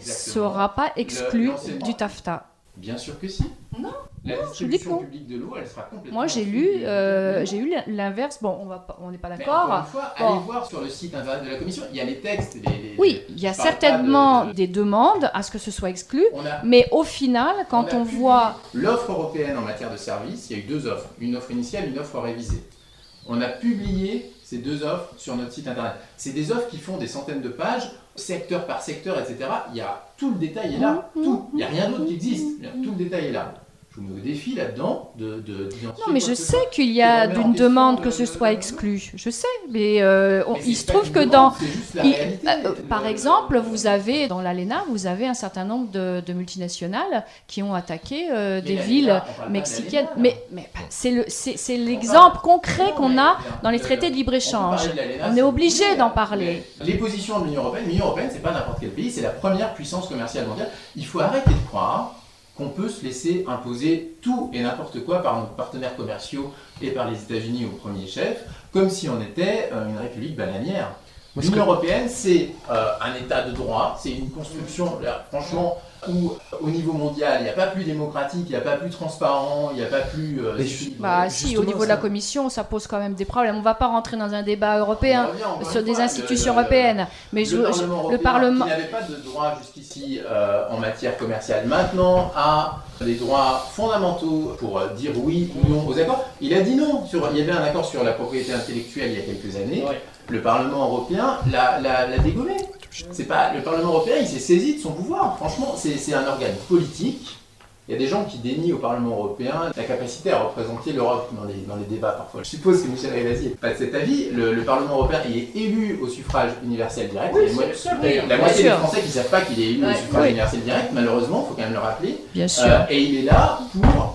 sera pas exclue le, du TAFTA. Bien sûr que si. Non. La non, distribution publique de l'eau, elle sera complètement... Moi, j'ai lu, euh, j'ai lu l'inverse. Bon, on va pas, on n'est pas d'accord. Mais encore une fois, bon. Allez voir sur le site internet de la Commission, il y a les textes. Les, les, oui, il y a certainement de, de... des demandes à ce que ce soit exclu, a, mais au final, quand on, on voit... L'offre européenne en matière de services, il y a eu deux offres. Une offre initiale, une offre révisée. On a publié ces deux offres sur notre site internet. C'est des offres qui font des centaines de pages, secteur par secteur, et cetera. Il y a tout le détail est là, mmh, tout. Il n'y a rien d'autre qui existe. Tout le détail est là. Je vous mets au défi là-dedans de, de d'identifier. Non, mais je sais qu'il y a une demande que ce soit exclu. Je sais, mais, euh, on, mais il se trouve que dans, il, euh, par exemple, vous avez dans l'ALENA, vous avez un certain nombre de, de multinationales qui ont attaqué euh, des villes mexicaines. Mais, mais c'est le, c'est, c'est l'exemple concret qu'on a dans les traités de libre-échange. On est obligé d'en parler. Les positions de l'Union européenne, l'Union européenne, c'est pas n'importe quel pays, c'est la première puissance commerciale mondiale. Il faut arrêter de croire qu'on peut se laisser imposer tout et n'importe quoi par nos partenaires commerciaux et par les États-Unis au premier chef, comme si on était euh, une république bananière. L'Union européenne, c'est euh, un état de droit, c'est une construction, là, franchement, où au niveau mondial, il n'y a pas plus démocratique, il n'y a pas plus transparent, il n'y a pas plus... Euh, bah si, au niveau ça... de la Commission, ça pose quand même des problèmes. On ne va pas rentrer dans un débat européen revient, sur des fois, institutions le, européennes. Mais le, je, Parlement je, européen, le Parlement... qui n'avait pas de droit jusqu'ici euh, en matière commerciale, maintenant a des droits fondamentaux pour euh, dire oui ou non aux accords. Il a dit non. Sur, il y avait un accord sur la propriété intellectuelle il y a quelques années. Ouais. Le Parlement européen l'a, l'a, l'a dégommé. C'est pas, le Parlement européen, il s'est saisi de son pouvoir. Franchement, c'est, c'est un organe politique. Il y a des gens qui dénient au Parlement européen la capacité à représenter l'Europe dans les, dans les débats parfois. Je suppose que Michel Rivasi n'est pas de cet avis. Le, le Parlement européen il est élu au suffrage universel direct. Oui, et moi, sûr, la oui, moitié des sûr. Français qui ne savent pas qu'il est élu ouais, au suffrage oui. universel direct, malheureusement, il faut quand même le rappeler. Bien sûr. Euh, et il est là pour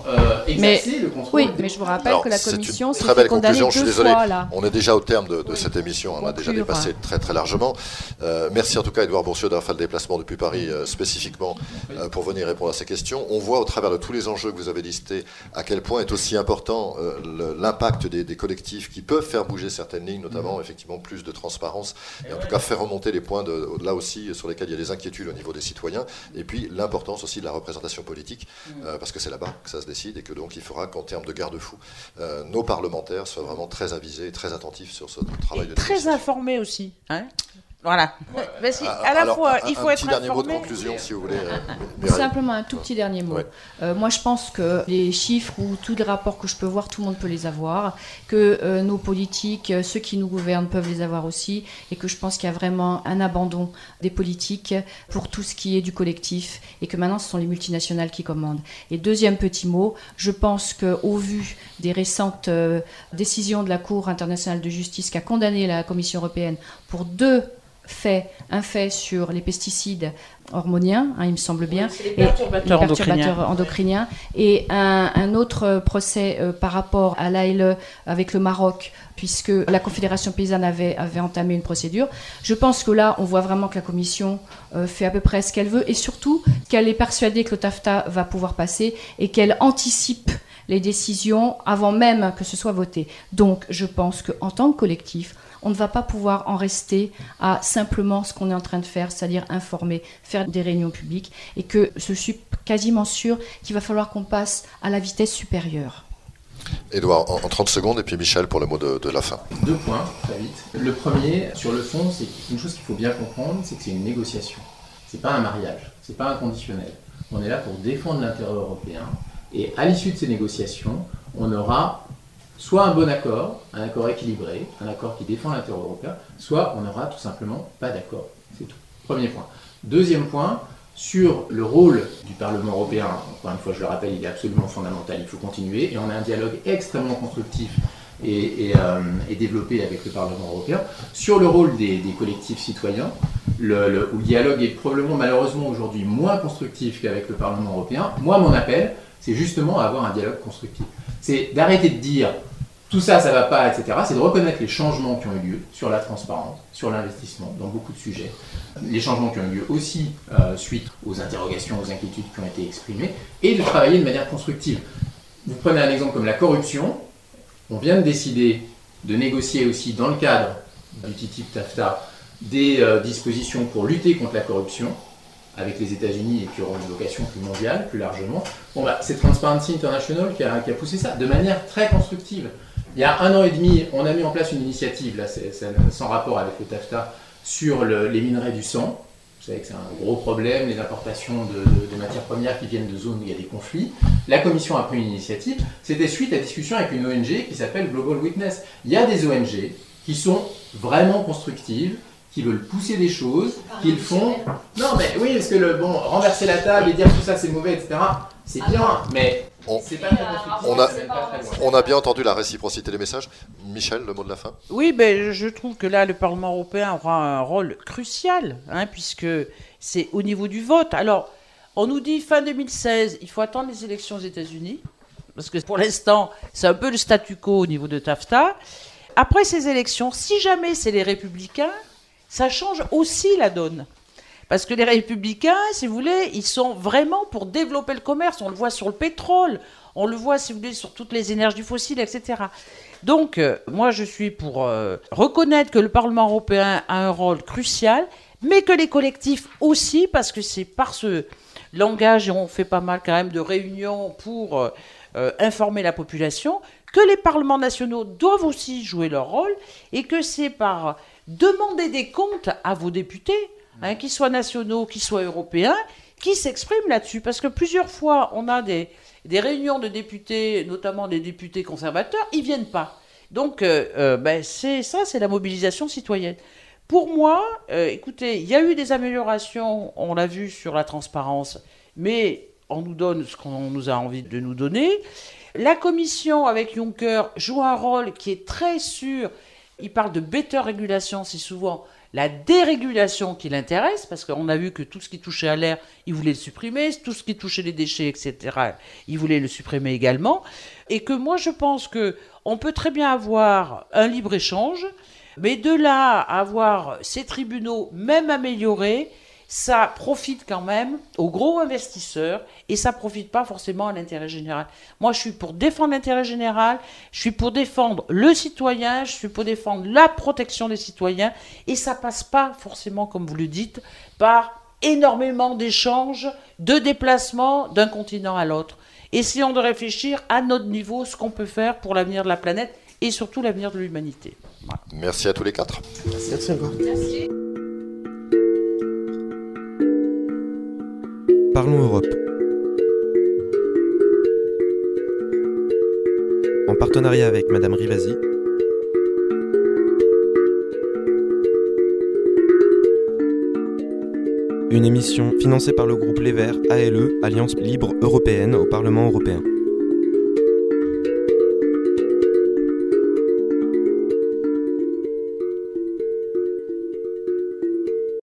euh, exercer mais, le contrôle. Oui, mais je vous rappelle Alors, que la c'est une commission s'est très fait belle condamner conclusion, je suis deux désolé. fois là. On est déjà au terme de, de Oui. cette émission, on a déjà Conclure, dépassé hein. très très largement. Euh, merci en tout cas Édouard Bourcieux d'avoir fait le déplacement depuis Paris euh, spécifiquement euh, pour venir répondre à ces questions. On voit au travers de tous les enjeux que vous avez listés à quel point est aussi important euh, le, l'impact des, des collectifs qui peuvent faire bouger certaines lignes, notamment effectivement plus de transparence et en tout cas faire remonter les points de, là aussi sur lesquels il y a des inquiétudes au niveau des citoyens, et puis l'importance aussi de la représentation politique euh, parce que c'est là-bas que ça se décide et que donc il faudra qu'en termes de garde-fous euh, nos parlementaires soient vraiment très avisés, très attentifs sur ce travail et de très négociation. informés aussi, hein. Voilà. Ouais. Parce qu'à Ah, la alors, fois, un, il faut un être petit dernier mot de informé. conclusion, si vous voulez. Euh, Mireille. Simplement un tout petit dernier mot. Ouais. Euh, moi, je pense que les chiffres ou tous les rapports que je peux voir, tout le monde peut les avoir, que euh, nos politiques, euh, ceux qui nous gouvernent peuvent les avoir aussi, et que je pense qu'il y a vraiment un abandon des politiques pour tout ce qui est du collectif, et que maintenant, ce sont les multinationales qui commandent. Et deuxième petit mot, je pense qu'au vu des récentes euh, décisions de la Cour internationale de justice qui a condamné la Commission européenne pour deux fait, un fait sur les pesticides hormoniens, hein, il me semble bien, Oui, c'est les et perturbateurs les endocriniens. perturbateurs endocriniens, et un, un autre procès euh, par rapport à l'A L E avec le Maroc, puisque la Confédération paysanne avait, avait entamé une procédure. Je pense que là, on voit vraiment que la Commission euh, fait à peu près ce qu'elle veut, et surtout qu'elle est persuadée que le TAFTA va pouvoir passer, et qu'elle anticipe les décisions avant même que ce soit voté. Donc, je pense qu'en tant que collectif, on ne va pas pouvoir en rester à simplement ce qu'on est en train de faire, c'est-à-dire informer, faire des réunions publiques, et que je suis quasiment sûre qu'il va falloir qu'on passe à la vitesse supérieure. Édouard, en, en trente secondes, et puis Michel pour le mot de, de la fin. Deux points, très vite. Le premier, sur le fond, c'est une chose qu'il faut bien comprendre, c'est que c'est une négociation. C'est pas un mariage, c'est pas un conditionnel. On est là pour défendre l'intérêt européen, et à l'issue de ces négociations, on aura soit un bon accord, un accord équilibré, un accord qui défend l'intérêt européen, soit on n'aura tout simplement pas d'accord. C'est tout. Premier point. Deuxième point, sur le rôle du Parlement européen, encore une fois je le rappelle, il est absolument fondamental, il faut continuer, et on a un dialogue extrêmement constructif et, et, euh, et développé avec le Parlement européen. Sur le rôle des, des collectifs citoyens, le, le, où le dialogue est probablement malheureusement aujourd'hui moins constructif qu'avec le Parlement européen, moi mon appel, c'est justement avoir un dialogue constructif. C'est d'arrêter de dire tout ça, ça va pas, et cetera. C'est de reconnaître les changements qui ont eu lieu sur la transparence, sur l'investissement, dans beaucoup de sujets. Les changements qui ont eu lieu aussi euh, suite aux interrogations, aux inquiétudes qui ont été exprimées, et de travailler de manière constructive. Vous prenez un exemple comme la corruption. On vient de décider de négocier aussi dans le cadre du T T I P TAFTA des euh, dispositions pour lutter contre la corruption avec les États-Unis et qui auront une vocation plus mondiale, plus largement. Bon, bah, c'est Transparency International qui a, qui a poussé ça de manière très constructive. Il y a un an et demi, on a mis en place une initiative, là, c'est, c'est sans rapport avec le TAFTA, sur le, les minerais du sang. Vous savez que c'est un gros problème, les importations de, de, de matières premières qui viennent de zones où il y a des conflits. La Commission a pris une initiative. C'était suite à discussion avec une O N G qui s'appelle Global Witness. Il y a des O N G qui sont vraiment constructives, qui veulent pousser des choses, qu'ils font... Non, mais oui, parce que le, bon, renverser la table et dire tout ça c'est mauvais, et cetera, c'est bien, mais On- c'est pas très constructif. On a- c'est pas très loin. On a bien entendu la réciprocité des messages. Michel, le mot de la fin. Oui, ben, je trouve que là, le Parlement européen aura un rôle crucial, hein, puisque c'est au niveau du vote. Alors, on nous dit fin deux mille seize, il faut attendre les élections aux États-Unis, parce que pour l'instant, c'est un peu le statu quo au niveau de TAFTA. Après ces élections, si jamais c'est les Républicains, ça change aussi la donne. Parce que les Républicains, si vous voulez, ils sont vraiment pour développer le commerce. On le voit sur le pétrole, on le voit, si vous voulez, sur toutes les énergies fossiles, et cetera. Donc, euh, moi, je suis pour euh, reconnaître que le Parlement européen a un rôle crucial, mais que les collectifs aussi, parce que c'est par ce langage, et on fait pas mal quand même de réunions pour euh, euh, informer la population, que les parlements nationaux doivent aussi jouer leur rôle, et que c'est par demander des comptes à vos députés, hein, qu'ils soient nationaux, qu'ils soient européens, qui s'expriment là-dessus. Parce que plusieurs fois, on a des, des réunions de députés, notamment des députés conservateurs, ils ne viennent pas. Donc, euh, euh, ben, c'est ça, c'est la mobilisation citoyenne. Pour moi, euh, écoutez, il y a eu des améliorations, on l'a vu sur la transparence, mais on nous donne ce qu'on nous a envie de nous donner. La Commission, avec Juncker, joue un rôle qui est très sûr Il parle de better régulation, c'est souvent la dérégulation qui l'intéresse, parce qu'on a vu que tout ce qui touchait à l'air, il voulait le supprimer, tout ce qui touchait les déchets, et cetera, il voulait le supprimer également. Et que moi, je pense qu'on peut très bien avoir un libre-échange, mais de là à avoir ces tribunaux, même améliorés, ça profite quand même aux gros investisseurs et ça profite pas forcément à l'intérêt général. Moi, je suis pour défendre l'intérêt général, je suis pour défendre le citoyen, je suis pour défendre la protection des citoyens et ça passe pas forcément, comme vous le dites, par énormément d'échanges, de déplacements d'un continent à l'autre. Essayons de réfléchir à notre niveau ce qu'on peut faire pour l'avenir de la planète et surtout l'avenir de l'humanité. Voilà. Merci à tous les quatre. Merci encore. Merci. Parlons Europe. En partenariat avec Madame Rivasi, une émission financée par le groupe Les Verts A L E, Alliance Libre Européenne au Parlement européen.